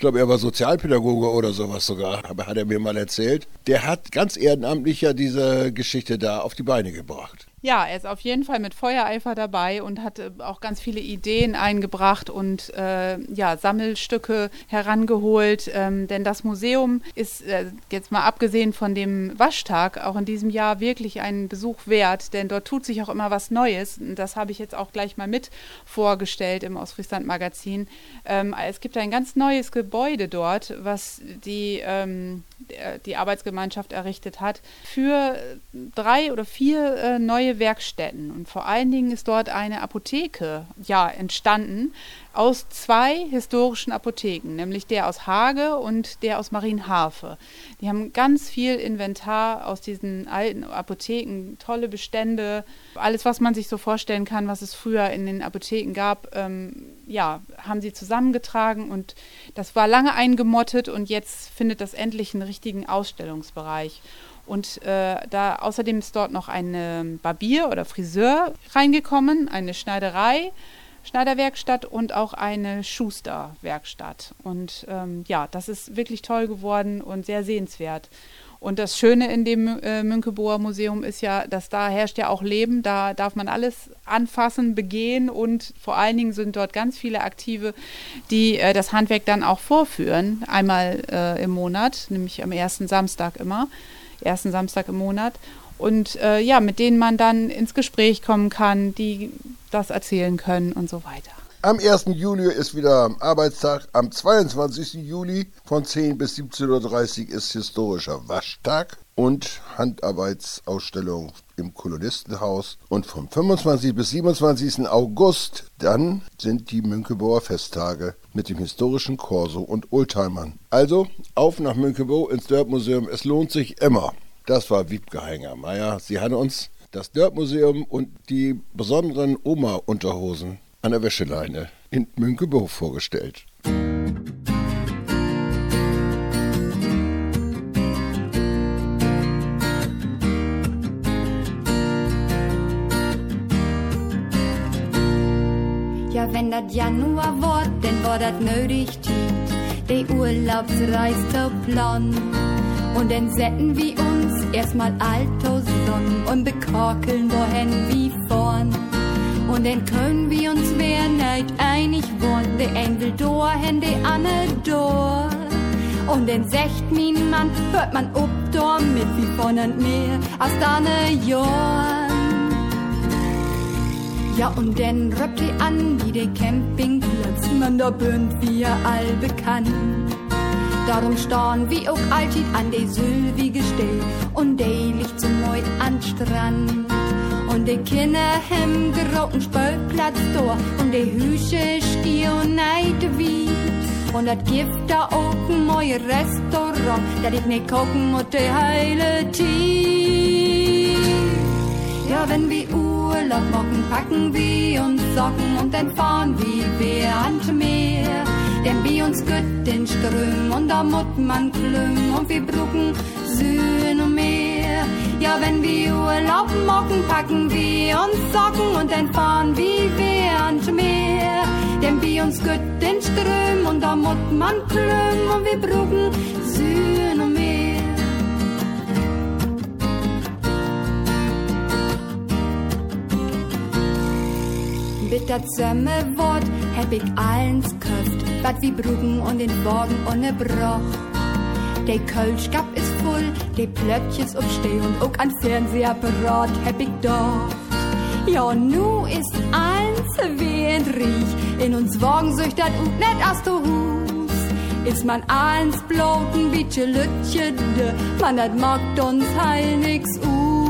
Speaker 1: glaube, er war Sozialpädagoge oder sowas sogar, aber hat er mir mal erzählt. Der hat ganz ehrenamtlich ja diese Geschichte da auf die Beine gebracht.
Speaker 8: Ja, er ist auf jeden Fall mit Feuereifer dabei und hat auch ganz viele Ideen eingebracht und äh, ja, Sammelstücke herangeholt. Ähm, denn das Museum ist, äh, jetzt mal abgesehen von dem Waschtag, auch in diesem Jahr wirklich einen Besuch wert. Denn dort tut sich auch immer was Neues. Und das habe ich jetzt auch gleich mal mit vorgestellt im Ostfriesland-Magazin. Ähm, es gibt ein ganz neues Gebäude dort, was die, ähm, die Arbeitsgemeinschaft errichtet hat, für drei oder vier äh, neue Werkstätten. Und vor allen Dingen ist dort eine Apotheke ja, entstanden aus zwei historischen Apotheken, nämlich der aus Hage und der aus Marienhafe. Die haben ganz viel Inventar aus diesen alten Apotheken, tolle Bestände, alles, was man sich so vorstellen kann, was es früher in den Apotheken gab, ähm, ja, haben sie zusammengetragen und das war lange eingemottet und jetzt findet das endlich einen richtigen Ausstellungsbereich. Und äh, da außerdem ist dort noch ein Barbier oder Friseur reingekommen, eine Schneiderei, Schneiderwerkstatt und auch eine Schusterwerkstatt. Und ähm, ja, das ist wirklich toll geworden und sehr sehenswert. Und das Schöne in dem äh, Münckebuer Museum ist ja, dass da herrscht ja auch Leben, da darf man alles anfassen, begehen und vor allen Dingen sind dort ganz viele Aktive, die äh, das Handwerk dann auch vorführen, einmal äh, im Monat, nämlich am ersten Samstag immer. ersten Samstag im Monat und äh, ja, mit denen man dann ins Gespräch kommen kann, die das erzählen können und so weiter.
Speaker 1: Am ersten Juli ist wieder Arbeitstag, am zweiundzwanzigsten Juli von zehn bis siebzehn Uhr dreißig ist historischer Waschtag und Handarbeitsausstellung im Kolonistenhaus und vom fünfundzwanzigsten bis siebenundzwanzigsten August dann sind die Münckebuer Festtage mit dem historischen Corso und Oldtimern. Also auf nach Münckebuer ins Dörp-Museum, es lohnt sich immer. Das war Wiebke Heinger-Meyer. Sie hat uns das Dörp-Museum und die besonderen Oma-Unterhosen an der Wäscheleine in Münckebuer vorgestellt.
Speaker 9: Ja, wenn das Januar wird, dann war das nötig Tiet, die Urlaubsreise zu planen. Und dann setzen wir uns erstmal alto Sonn und bekorkeln wohin wie vorn. Und dann können wir uns wer nicht einig worden, der ein will dorhin, der Anne dor. Und dann sagt mein Mann, hört man ob dor mit wie von und mehr als deine Jorn. Ja, und dann röppt die an wie der Campingplatz, man da bünd wir all bekannt. Darum stehen wir auch alltid an de Sylvie gestellt und de liegt zum Meut an Strand. Und de Kinder hem geroten Spölplatz door und de Hüsche stier und neide wie. Und dat gibt da auch ein neues Restaurant, dat ich nicht gucken muss, de heile Tee. Ja, wenn wir Urlaub machen, packen wir uns Socken und dann fahren wir ans Meer. Denn bei uns gut den Ström und da muss man klüngen und wir brauchen Süden und Meer. Ja, wenn wir Urlaub machen, packen wir uns Socken und dann fahren wir ans Meer. Denn bei uns gut den Ström und da muss man klüngen und wir brauchen Süden und Meer. Mit der Sommerwort hab ich allens köft, wat wir bruggen und den Wagen ohne Broch. Der Kölschkap ist voll, der Plöttches obsteh und auch an Fernsehapparat hab ich doch. Ja, nu ist eins wie ein Riech, in uns Wagen sucht dat ut net aus der Hus. Ist man eins bloten wie Lütje, man dat mag uns heil nix u.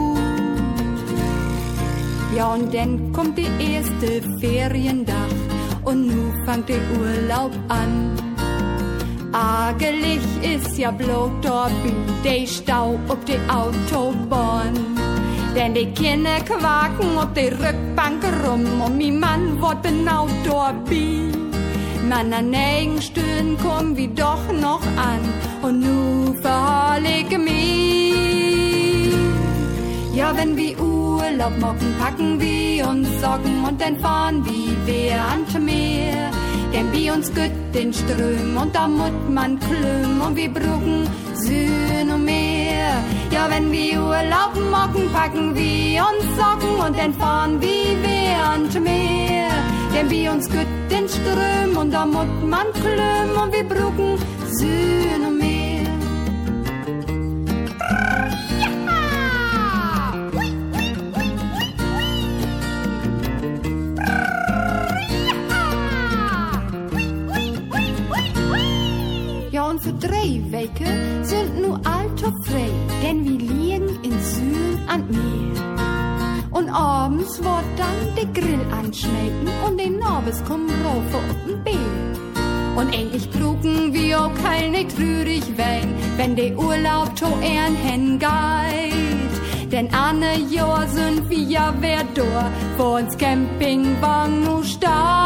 Speaker 9: Ja, und dann kommt die erste Feriendach und nu fangt der Urlaub an. Argelig ist ja bloß dort der Stau ob die Autobahn. Denn die Kinder quaken ob die Rückbank rum und mi Mann wird benaut dort bi. Man an eigen Stühlen kommen wir doch noch an und nu verhalige mich. Ja, wenn wir Urlaub machen, packen wir uns Socken und dann fahren wir ans Meer. denn bei uns geht den Ström und da muss man klüm und wir brauchen Sühn und Meer. Ja, wenn wir Urlaub machen, packen wir uns Socken und dann fahren wir während Meer. Denn bei uns geht den Ström und da muss man klüm und wir brauchen Sühn und Meer. Ja, und für drei Wochen sind nu allto frei, denn wir liegen in Süden an Meer. Und abends wird dann der Grill anschmecken und den Nabels kommen rauf auf den Bär. Und endlich brucken wir auch kein nicht trürig wein, wenn der Urlaub to ehren hen geht. Denn anne Jahr sind wir ja wer da, wo uns Campingwagen nu steht.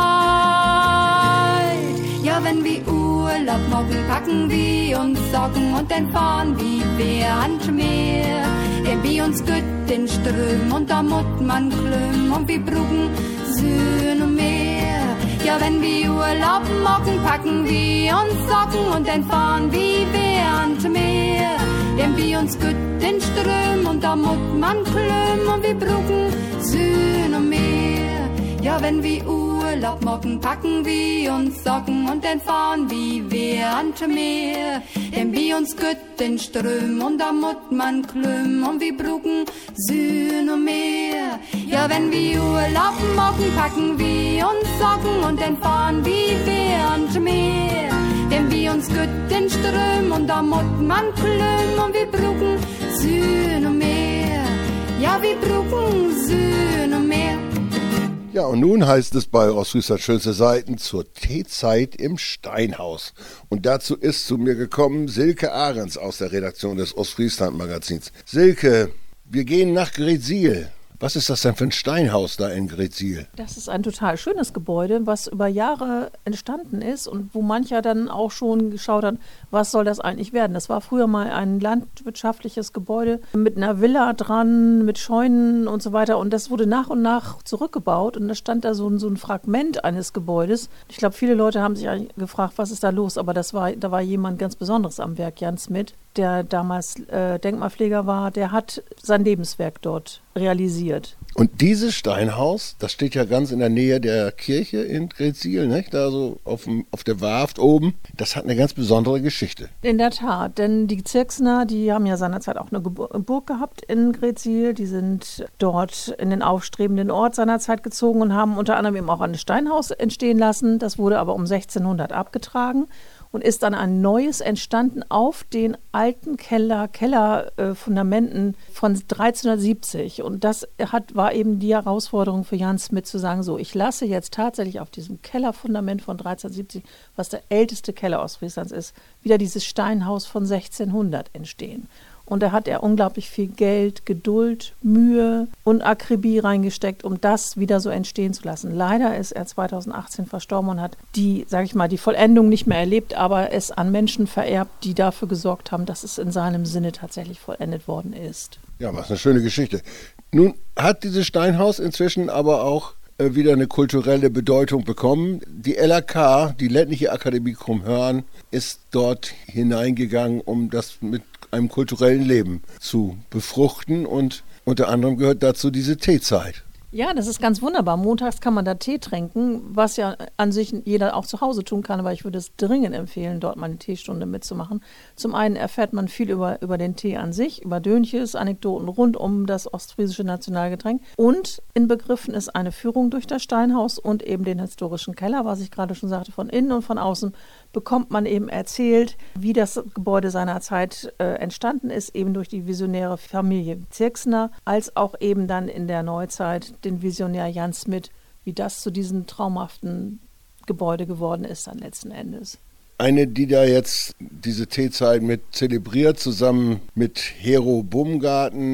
Speaker 9: Ja, wenn wir Urlaub machen, packen wir uns Socken und dann fahren wir während Meer. Denn bei uns geht den Ström und da muss man klüm und wir brauchen Sühn und Meer. Ja, wenn wir Urlaub machen, packen wir uns Socken und dann fahren wir während Meer. Denn bei uns geht den Ström und da muss man klüm und wir brauchen Sühn und Meer. Ja, wenn wir Urlaub machen, packen wir uns Socken und dann fahren wir während Meer. Denn bei uns geht den Ström und da muss man klüm und wir brauchen Sühn und Meer. Ja, wenn wir Urlaub machen, packen wir uns Socken und dann fahren wir während Meer. Denn bei uns geht den Ström und da muss man klüm und wir brauchen Sühn und Meer. Ja, wir brauchen Sühn und Meer.
Speaker 1: Ja, und nun heißt es bei Ostfriesland schönste Seiten zur Teezeit im Steinhaus. Und dazu ist zu mir gekommen Silke Ahrens aus der Redaktion des Ostfriesland Magazins. Silke, wir gehen nach Greetsiel. Was ist das denn für ein Steinhaus da in Greetsiel?
Speaker 10: Das ist ein total schönes Gebäude, was über Jahre entstanden ist und wo mancher dann auch schon geschaut hat, was soll das eigentlich werden. Das war früher mal ein landwirtschaftliches Gebäude mit einer Villa dran, mit Scheunen und so weiter. Und das wurde nach und nach zurückgebaut und da stand da so ein, so ein Fragment eines Gebäudes. Ich glaube, viele Leute haben sich eigentlich gefragt, was ist da los? Aber das war, da war jemand ganz Besonderes am Werk, Jan Smith, der damals äh, Denkmalpfleger war. Der hat sein Lebenswerk dort realisiert.
Speaker 1: Und dieses Steinhaus, das steht ja ganz in der Nähe der Kirche in Greetsiel, nicht? Da so auf, dem, auf der Warft oben. Das hat eine ganz besondere Geschichte.
Speaker 10: In der Tat, denn die Zirksner, die haben ja seinerzeit auch eine Burg gehabt in Greetsiel. Die sind dort in den aufstrebenden Ort seinerzeit gezogen und haben unter anderem eben auch ein Steinhaus entstehen lassen. Das wurde aber um sechzehnhundert abgetragen. Und ist dann ein neues entstanden auf den alten Keller, Kellerfundamenten äh, von dreizehnhundertsiebzig. Und das hat, war eben die Herausforderung für Jan Smith zu sagen, so, ich lasse jetzt tatsächlich auf diesem Kellerfundament von dreizehnhundertsiebzig, was der älteste Keller Ostfrieslands ist, wieder dieses Steinhaus von sechzehnhundert entstehen. Und da hat er unglaublich viel Geld, Geduld, Mühe und Akribie reingesteckt, um das wieder so entstehen zu lassen. Leider ist er zweitausendachtzehn verstorben und hat die, sage ich mal, die Vollendung nicht mehr erlebt, aber es an Menschen vererbt, die dafür gesorgt haben, dass es in seinem Sinne tatsächlich vollendet worden ist.
Speaker 1: Ja, was eine schöne Geschichte. Nun hat dieses Steinhaus inzwischen aber auch äh, wieder eine kulturelle Bedeutung bekommen. Die L A K, die Ländliche Akademie Krummhörn, ist dort hineingegangen, um das mit einem kulturellen Leben zu befruchten und unter anderem gehört dazu diese Teezeit.
Speaker 10: Ja, das ist ganz wunderbar. Montags kann man da Tee trinken, was ja an sich jeder auch zu Hause tun kann, aber ich würde es dringend empfehlen, dort mal eine Teestunde mitzumachen. Zum einen erfährt man viel über, über den Tee an sich, über Dönches, Anekdoten rund um das ostfriesische Nationalgetränk und inbegriffen ist eine Führung durch das Steinhaus und eben den historischen Keller, was ich gerade schon sagte, von innen und von außen bekommt man eben erzählt, wie das Gebäude seinerzeit äh, entstanden ist, eben durch die visionäre Familie Zirksner, als auch eben dann in der Neuzeit den Visionär Jan Smith, wie das zu diesem traumhaften Gebäude geworden ist dann letzten Endes.
Speaker 1: Eine, die da jetzt diese Teezeit mit zelebriert, zusammen mit Hero Bumgarten,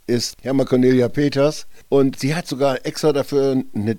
Speaker 1: ist Herma Cornelia Peters. Und sie hat sogar extra dafür eine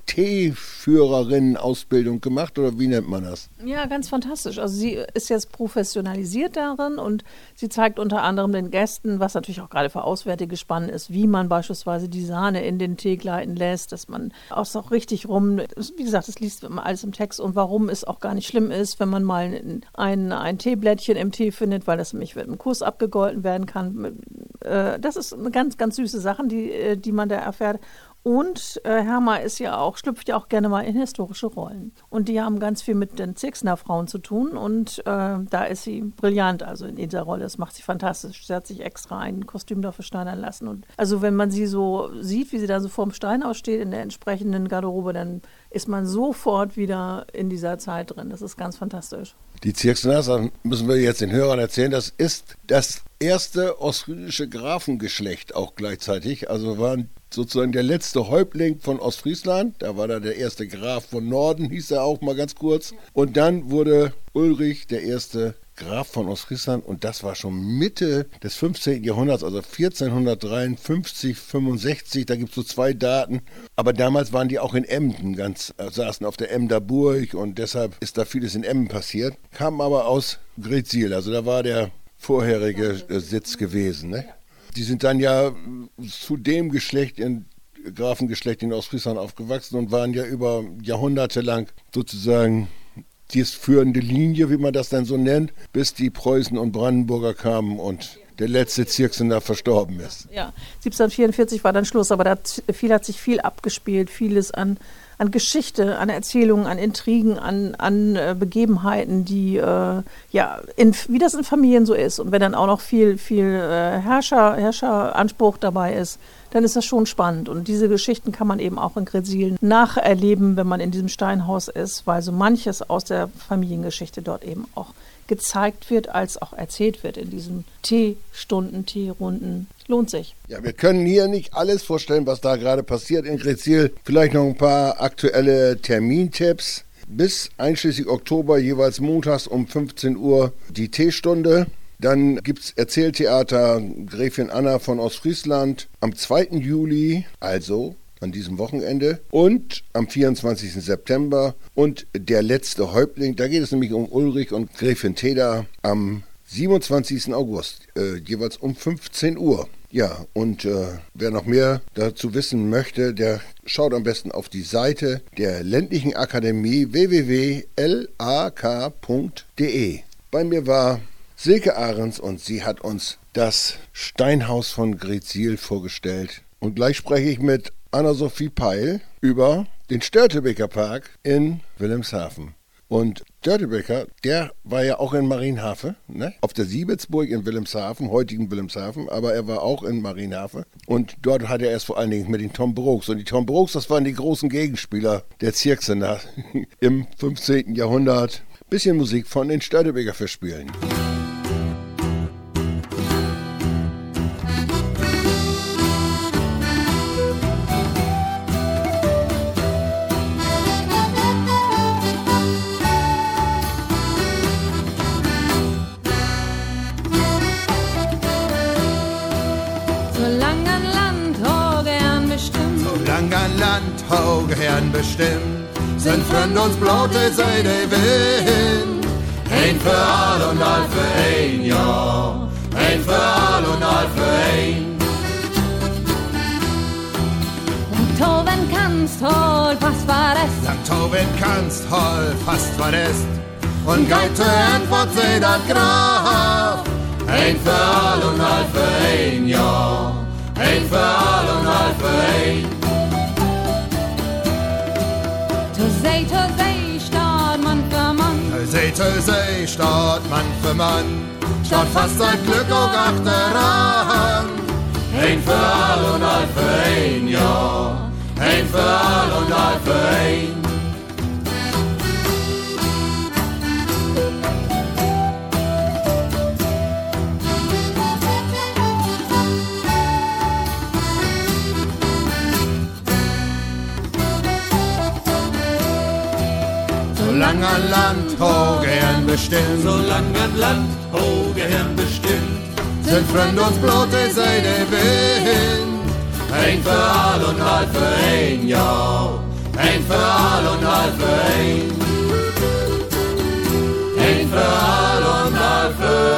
Speaker 1: Teeführerin-Ausbildung gemacht, oder wie nennt man das?
Speaker 10: Ja, ganz fantastisch. Also sie ist jetzt professionalisiert darin und sie zeigt unter anderem den Gästen, was natürlich auch gerade für Auswärtige spannend ist, wie man beispielsweise die Sahne in den Tee gleiten lässt, dass man auch so richtig rum, wie gesagt, das liest man alles im Text und warum es auch gar nicht schlimm ist, wenn man mal ein, ein Teeblättchen im Tee findet, weil das nämlich mit einem Kuss abgegolten werden kann. Das ist eine ganz, ganz süße Sache, die, die man da erfährt. Und äh, Herma ist ja auch, schlüpft ja auch gerne mal in historische Rollen. Und die haben ganz viel mit den Zirksner Frauen zu tun und äh, da ist sie brillant, also in dieser Rolle. Das macht sie fantastisch. Sie hat sich extra ein Kostüm dafür schneidern lassen. Und also wenn man sie so sieht, wie sie da so vorm Steinhaus steht in der entsprechenden Garderobe, dann ist man sofort wieder in dieser Zeit drin. Das ist ganz fantastisch.
Speaker 1: Die Zirksners, müssen wir jetzt den Hörern erzählen, das ist das erste ostfriesische Grafengeschlecht auch gleichzeitig. Also waren sozusagen der letzte Häuptling von Ostfriesland. Da war da der erste Graf von Norden, hieß er auch mal ganz kurz. Und dann wurde Ulrich der erste Graf von Ostfriesland und das war schon Mitte des fünfzehnten Jahrhunderts, also vierzehnhundertdreiundfünfzig, fünfundsechzig, da gibt es so zwei Daten. Aber damals waren die auch in Emden, ganz, saßen auf der Emder Burg und deshalb ist da vieles in Emden passiert. Kamen aber aus Greetsiel, also da war der vorherige äh, Sitz gewesen. Ne? Die sind dann ja zu dem Geschlecht in Grafengeschlecht in Ostfriesland aufgewachsen und waren ja über Jahrhunderte lang sozusagen die führende Linie, wie man das dann so nennt, bis die Preußen und Brandenburger kamen und der letzte Zirksener verstorben ist.
Speaker 10: Ja, siebzehnhundertvierundvierzig war dann Schluss, aber da viel hat sich viel abgespielt, vieles an, an Geschichte, an Erzählungen, an Intrigen, an, an äh, Begebenheiten, die, äh, ja, in, wie das in Familien so ist. Und wenn dann auch noch viel, viel äh, Herrscher, Herrscheranspruch dabei ist, dann ist das schon spannend. Und diese Geschichten kann man eben auch in Greetsiel nacherleben, wenn man in diesem Steinhaus ist, weil so manches aus der Familiengeschichte dort eben auch gezeigt wird, als auch erzählt wird in diesen Teestunden, Teerunden. Lohnt sich.
Speaker 1: Ja, wir können hier nicht alles vorstellen, was da gerade passiert in Greetsiel. Vielleicht noch ein paar aktuelle Termintipps. Bis einschließlich Oktober jeweils montags um fünfzehn Uhr die Teestunde. Dann gibt es Erzähltheater Gräfin Anna von Ostfriesland am zweiten Juli, also an diesem Wochenende, und am vierundzwanzigsten September und der letzte Häuptling, da geht es nämlich um Ulrich und Gräfin Teda am siebenundzwanzigsten August, äh, jeweils um fünfzehn Uhr. Ja, und äh, wer noch mehr dazu wissen möchte, der schaut am besten auf die Seite der ländlichen Akademie w w w punkt l a k punkt d e. Bei mir war Silke Ahrens und sie hat uns das Steinhaus von Greetsiel vorgestellt. Und gleich spreche ich mit Anna-Sophie Peil über den Störtebeker Park in Wilhelmshaven. Und Störtebeker, der war ja auch in Marienhafe, ne? Auf der Siebetzburg in Wilhelmshaven, heutigen Wilhelmshaven, aber er war auch in Marienhafe. Und dort hat er erst vor allen Dingen mit den Tom Brooks. Und die Tom Brooks, das waren die großen Gegenspieler der Zirksener im fünfzehnten Jahrhundert. Bisschen Musik von den Störtebeker Festspielen.
Speaker 6: Land hau gern bestimmt, sind Freund uns blote Seide Wind. Ein für all und all für ein, ja, ein für all und all für ein.
Speaker 7: Und Toven kannst hol, fast war es.
Speaker 6: Lang Toven kannst hol, fast war es. Und geit zur Antwort sei dat Graf. Ein für all und all für ein, ja, ein für all und all für ein.
Speaker 7: Tösei, Tösei, staat Mann für Mann.
Speaker 6: Tösei, Tösei, staat Mann für Mann. Statt fast sein Glück auch achteran. Ein für all und all für ein, ja. Ein für all und all für ein. Solang an Land ho gern bestimmt,
Speaker 2: solang an Land ho gern bestimmt,
Speaker 6: sind Freund uns blote Seide Wind. Ein für all und all für ein, ja. Ein für all und all für ein. Ein für all und all für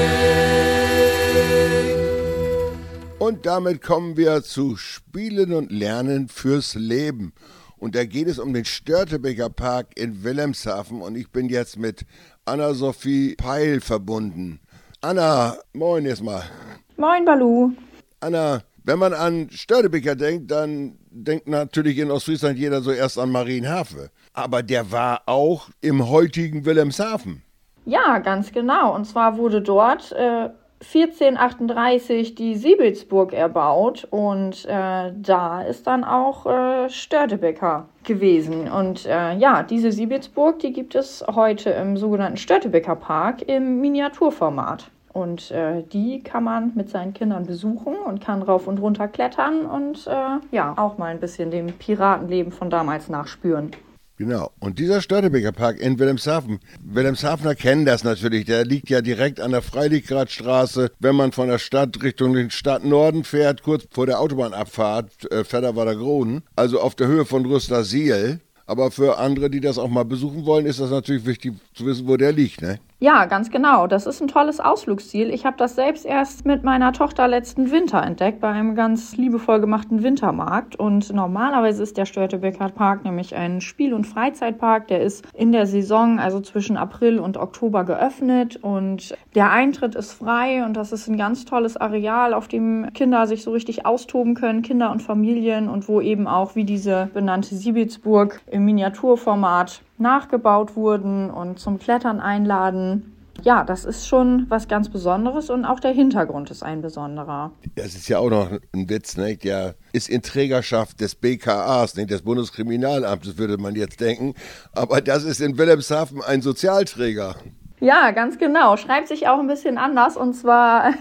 Speaker 6: ein.
Speaker 1: Und damit kommen wir zu Spielen und Lernen fürs Leben. Und da geht es um den Störtebeker Park in Wilhelmshaven. Und ich bin jetzt mit Anna-Sophie Peil verbunden. Anna, moin erstmal.
Speaker 11: Moin, Balu.
Speaker 1: Anna, wenn man an Störtebeker denkt, dann denkt natürlich in Ostfriesland jeder so erst an Marienhafe. Aber der war auch im heutigen Wilhelmshaven.
Speaker 11: Ja, ganz genau. Und zwar wurde dort äh, vierzehnhundertachtunddreißig die Siebelsburg erbaut und äh, da ist dann auch äh, Störtebeker gewesen. Und äh, ja, diese Siebelsburg, die gibt es heute im sogenannten Störtebeker Park im Miniaturformat. Und äh, die kann man mit seinen Kindern besuchen und kann rauf und runter klettern und äh, ja, auch mal ein bisschen dem Piratenleben von damals nachspüren.
Speaker 1: Genau. Und dieser Störtebeker Park in Wilhelmshaven, Wilhelmshavener kennen das natürlich, der liegt ja direkt an der Freilichtgradstraße. Wenn man von der Stadt Richtung den Stadtnorden fährt, kurz vor der Autobahnabfahrt, äh, Fedderwader-Groden, also auf der Höhe von Rüstersiel. Aber für andere, die das auch mal besuchen wollen, ist das natürlich wichtig zu wissen, wo der liegt, ne?
Speaker 11: Ja, ganz genau. Das ist ein tolles Ausflugsziel. Ich habe das selbst erst mit meiner Tochter letzten Winter entdeckt, bei einem ganz liebevoll gemachten Wintermarkt. Und normalerweise ist der Störtebeker Park nämlich ein Spiel- und Freizeitpark. Der ist in der Saison, also zwischen April und Oktober, geöffnet. Und der Eintritt ist frei. Und das ist ein ganz tolles Areal, auf dem Kinder sich so richtig austoben können, Kinder und Familien. Und wo eben auch, wie diese benannte Siebelsburg im Miniaturformat nachgebaut wurden und zum Klettern einladen. Ja, das ist schon was ganz Besonderes und auch der Hintergrund ist ein besonderer.
Speaker 1: Das ist ja auch noch ein Witz, ne? Der ist in Trägerschaft des B K As, nicht des Bundeskriminalamtes, würde man jetzt denken. Aber das ist in Wilhelmshaven ein Sozialträger.
Speaker 11: Ja, ganz genau. Schreibt sich auch ein bisschen anders und zwar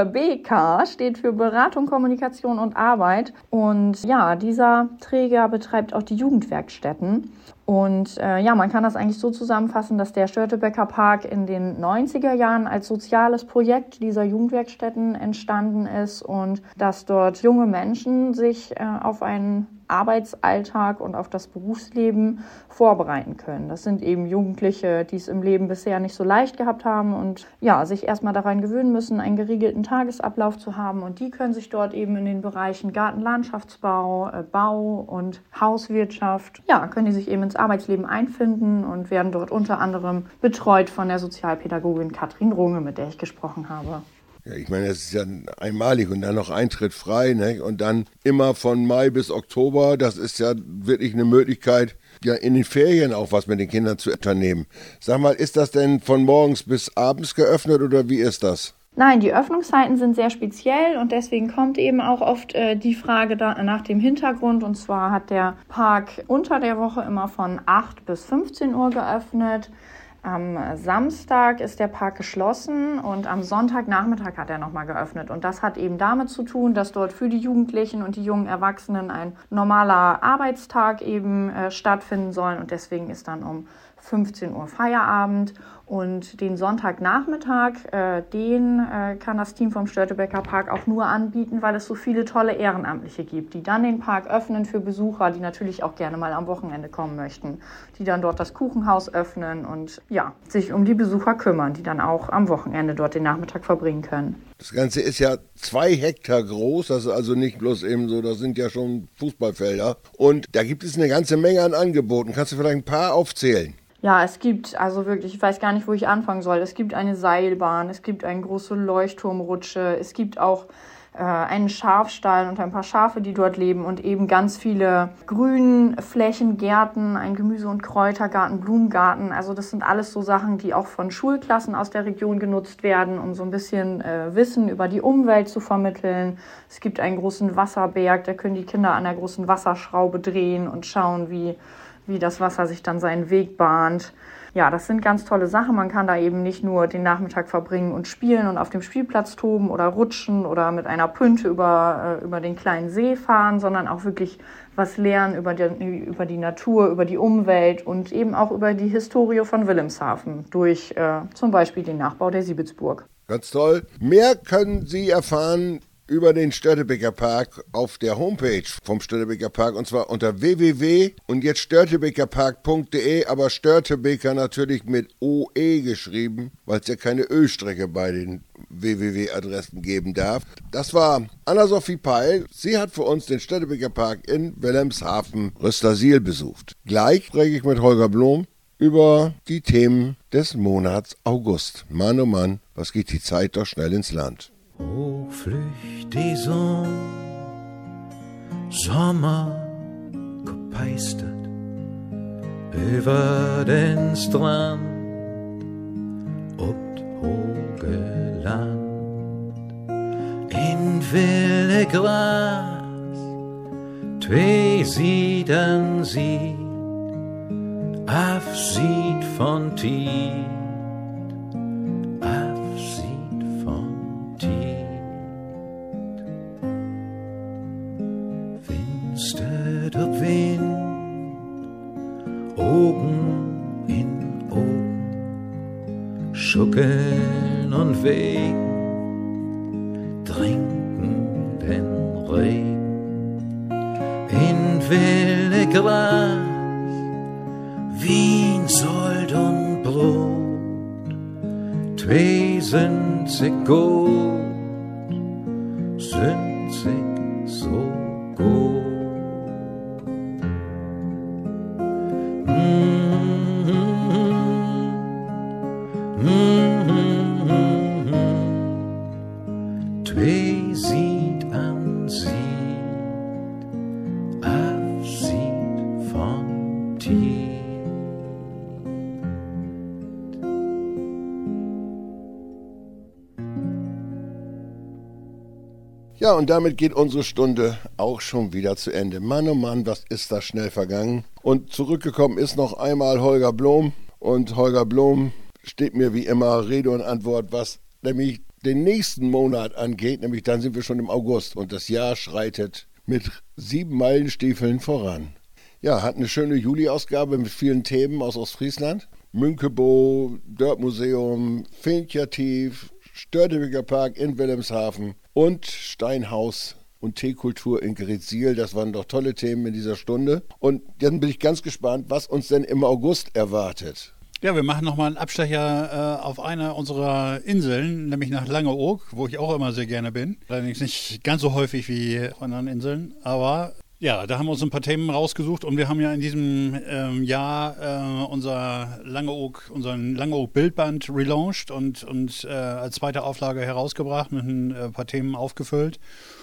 Speaker 11: B K steht für Beratung, Kommunikation und Arbeit. Und ja, dieser Träger betreibt auch die Jugendwerkstätten. Und äh, ja, man kann das eigentlich so zusammenfassen, dass der Störtebeker Park in den neunziger Jahren als soziales Projekt dieser Jugendwerkstätten entstanden ist und dass dort junge Menschen sich äh, auf einen Arbeitsalltag und auf das Berufsleben vorbereiten können. Das sind eben Jugendliche, die es im Leben bisher nicht so leicht gehabt haben und ja, sich erstmal daran gewöhnen müssen, einen geregelten Tagesablauf zu haben. Und die können sich dort eben in den Bereichen Gartenlandschaftsbau, äh, Bau und Hauswirtschaft, ja, können die sich eben ins Arbeitsleben einfinden und werden dort unter anderem betreut von der Sozialpädagogin Katrin Runge, mit der ich gesprochen habe.
Speaker 1: Ja, ich meine, das ist ja einmalig und dann noch Eintritt frei, ne? Und dann immer von Mai bis Oktober, das ist ja wirklich eine Möglichkeit, ja in den Ferien auch was mit den Kindern zu unternehmen. Sag mal, ist das denn von morgens bis abends geöffnet oder wie ist das?
Speaker 11: Nein, die Öffnungszeiten sind sehr speziell und deswegen kommt eben auch oft äh, die Frage da, nach dem Hintergrund. Und zwar hat der Park unter der Woche immer von acht bis fünfzehn Uhr geöffnet. Am Samstag ist der Park geschlossen und am Sonntagnachmittag hat er nochmal geöffnet. Und das hat eben damit zu tun, dass dort für die Jugendlichen und die jungen Erwachsenen ein normaler Arbeitstag eben äh, stattfinden soll. Und deswegen ist dann um fünfzehn Uhr Feierabend. Und den Sonntagnachmittag, äh, den äh, kann das Team vom Störtebeker Park auch nur anbieten, weil es so viele tolle Ehrenamtliche gibt, die dann den Park öffnen für Besucher, die natürlich auch gerne mal am Wochenende kommen möchten, die dann dort das Kuchenhaus öffnen und ja, sich um die Besucher kümmern, die dann auch am Wochenende dort den Nachmittag verbringen können.
Speaker 1: Das Ganze ist ja zwei Hektar groß, das ist also nicht bloß eben so, das sind ja schon Fußballfelder. Und da gibt es eine ganze Menge an Angeboten. Kannst du vielleicht ein paar aufzählen?
Speaker 11: Ja, es gibt, also wirklich, ich weiß gar nicht, wo ich anfangen soll. Es gibt eine Seilbahn, es gibt eine große Leuchtturmrutsche, es gibt auch äh, einen Schafstall und ein paar Schafe, die dort leben und eben ganz viele Grünflächen, Gärten, ein Gemüse- und Kräutergarten, Blumengarten. Also das sind alles so Sachen, die auch von Schulklassen aus der Region genutzt werden, um so ein bisschen äh, Wissen über die Umwelt zu vermitteln. Es gibt einen großen Wasserberg, da können die Kinder an der großen Wasserschraube drehen und schauen, wie wie das Wasser sich dann seinen Weg bahnt. Ja, das sind ganz tolle Sachen. Man kann da eben nicht nur den Nachmittag verbringen und spielen und auf dem Spielplatz toben oder rutschen oder mit einer Pünte über, äh, über den kleinen See fahren, sondern auch wirklich was lernen über die, über die Natur, über die Umwelt und eben auch über die Historie von Wilhelmshaven durch äh, zum Beispiel den Nachbau der Siebelsburg.
Speaker 1: Ganz toll. Mehr können Sie erfahren über den Störtebeker Park auf der Homepage vom Störtebeker Park, und zwar unter w w w und jetzt störtebekerpark punkt de, aber Störtebeker natürlich mit O E geschrieben, weil es ja keine Ö-Strecke bei den w w w-Adressen geben darf. Das war Anna-Sophie Peil. Sie hat für uns den Störtebeker Park in Wilhelmshaven Röstersiel besucht. Gleich spreche ich mit Holger Blom über die Themen des Monats August. Mann, oh Mann, was geht die Zeit doch schnell ins Land.
Speaker 4: Hoch flücht die Sonne, Sommer gepeistert über den Strand, ob hohe Land, in wilde Gras, zwei Sieden sieht, Abschied von Tiet, Abschied von Tiet. Winstet ob Wind, Augen in Augen, Schuckeln und Wegen, trinken den Regen, in wilde Gras, Wien, Sold und Brot, zwei sind sie gut, sind sie so gut. Mm-hmm. Mm-hmm. Zwei sieht an sie, Abschied von dir.
Speaker 1: Ja, und damit geht unsere Stunde auch schon wieder zu Ende. Mann, oh Mann, was ist das schnell vergangen. Und zurückgekommen ist noch einmal Holger Blom. Und Holger Blom steht mir wie immer Rede und Antwort, was nämlich den nächsten Monat angeht. Nämlich dann sind wir schon im August und das Jahr schreitet mit sieben Meilenstiefeln voran. Ja, hat eine schöne Juli-Ausgabe mit vielen Themen aus Ostfriesland. Münkebo, Dörpmuseum, Finchertief, Störtebeker Park in Wilhelmshaven und Steinhaus und Teekultur in Gretsiel. Das waren doch tolle Themen in dieser Stunde. Und dann bin ich ganz gespannt, was uns denn im August erwartet.
Speaker 3: Ja, wir machen nochmal einen Abstecher äh, auf einer unserer Inseln, nämlich nach Langeoog, wo ich auch immer sehr gerne bin. Allerdings nicht ganz so häufig wie auf anderen Inseln, aber ja, da haben wir uns ein paar Themen rausgesucht und wir haben ja in diesem ähm, Jahr äh, unser Langeoog, unseren Langeoog-Bildband relaunched und, und äh, als zweite Auflage herausgebracht, mit ein äh, paar Themen aufgefüllt.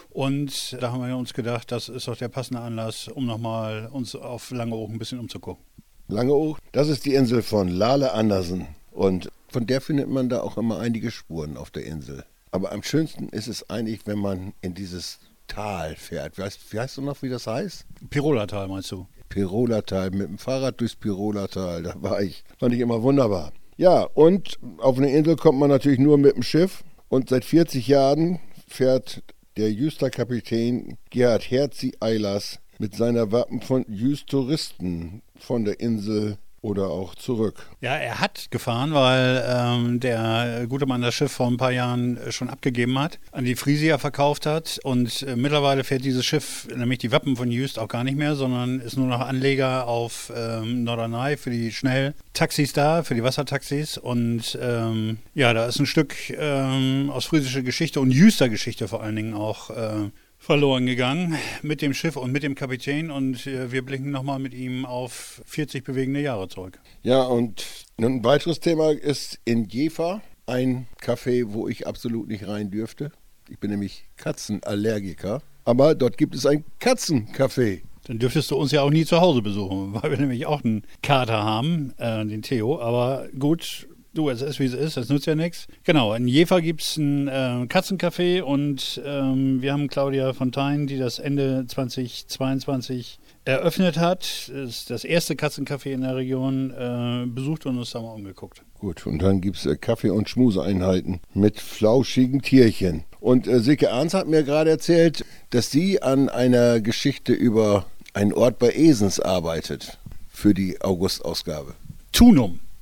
Speaker 3: Und da haben wir uns gedacht, das ist doch der passende Anlass, um nochmal uns auf Langeoog ein bisschen umzugucken.
Speaker 1: Langeoog, das ist die Insel von Lale Andersen und von der findet man da auch immer einige Spuren auf der Insel. Aber am schönsten ist es eigentlich, wenn man in dieses Tal fährt. Wie heißt, wie heißt du noch, wie das heißt?
Speaker 3: Pirolertal meinst du?
Speaker 1: Pirolertal, mit dem Fahrrad durchs Pirolertal, da war ich. Fand ich immer wunderbar. Ja, und auf eine Insel kommt man natürlich nur mit dem Schiff und seit vierzig Jahren fährt der Jüster-Kapitän Gerhard Herzi-Eilers mit seiner Wappen von Jüst Touristen von der Insel oder auch zurück.
Speaker 3: Ja, er hat gefahren, weil ähm, der gute Mann das Schiff vor ein paar Jahren schon abgegeben hat, an die Frisia verkauft hat und äh, mittlerweile fährt dieses Schiff, nämlich die Wappen von Jüst, auch gar nicht mehr, sondern ist nur noch Anleger auf ähm, Norderney für die Schnelltaxis da, für die Wassertaxis und ähm, ja, da ist ein Stück ähm, ostfriesische Geschichte und Jüster Geschichte vor allen Dingen auch äh, verloren gegangen mit dem Schiff und mit dem Kapitän und äh, wir blicken nochmal mit ihm auf vierzig bewegende Jahre zurück.
Speaker 1: Ja, und ein weiteres Thema ist in Jever, ein Café, wo ich absolut nicht rein dürfte. Ich bin nämlich Katzenallergiker, aber dort gibt es ein Katzencafé.
Speaker 3: Dann dürftest du uns ja auch nie zu Hause besuchen, weil wir nämlich auch einen Kater haben, äh, den Theo, aber gut. Du, es ist, wie es ist, das nützt ja nichts. Genau, in Jever gibt es ein äh, Katzencafé und ähm, wir haben Claudia Fontaine, die das Ende zweitausendzweiundzwanzig eröffnet hat. Das ist das erste Katzencafé in der Region, äh, besucht und uns da mal umgeguckt.
Speaker 1: Gut, und dann gibt es äh, Kaffee- und Schmuseeinheiten mit flauschigen Tierchen. Und äh, Silke Arns hat mir gerade erzählt, dass sie an einer Geschichte über einen Ort bei Esens arbeitet für die Augustausgabe.
Speaker 3: Thunum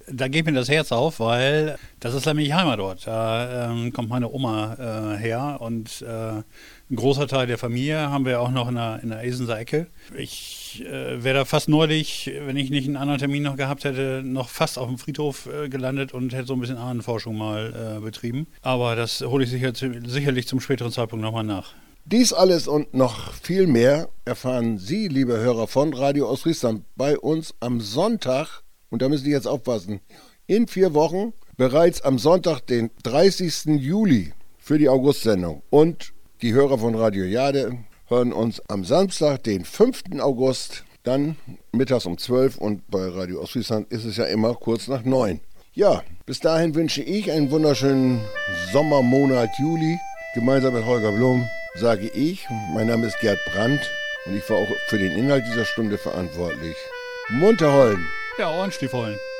Speaker 3: Da geht mir das Herz auf, weil das ist nämlich Heimatort. Da ähm, kommt meine Oma äh, her und äh, ein großer Teil der Familie haben wir auch noch in der, in der Esenser Ecke. Ich äh, wäre da fast neulich, wenn ich nicht einen anderen Termin noch gehabt hätte, noch fast auf dem Friedhof äh, gelandet und hätte so ein bisschen Ahnenforschung mal äh, betrieben. Aber das hole ich sicher, sicherlich zum späteren Zeitpunkt nochmal nach.
Speaker 1: Dies alles und noch viel mehr erfahren Sie, liebe Hörer von Radio Ostfriesland, bei uns am Sonntag, und da müssen Sie jetzt aufpassen, in vier Wochen, bereits am Sonntag, den dreißigsten Juli für die Augustsendung. Und die Hörer von Radio Jade hören uns am Samstag, den fünften August, dann mittags um zwölf, und bei Radio Ostfriesland ist es ja immer kurz nach neun. Ja, bis dahin wünsche ich einen wunderschönen Sommermonat Juli. Gemeinsam mit Holger Blum sage ich, mein Name ist Gerd Brandt und ich war auch für den Inhalt dieser Stunde verantwortlich. Munter heulen!
Speaker 3: Ja, Ohrenstief heulen.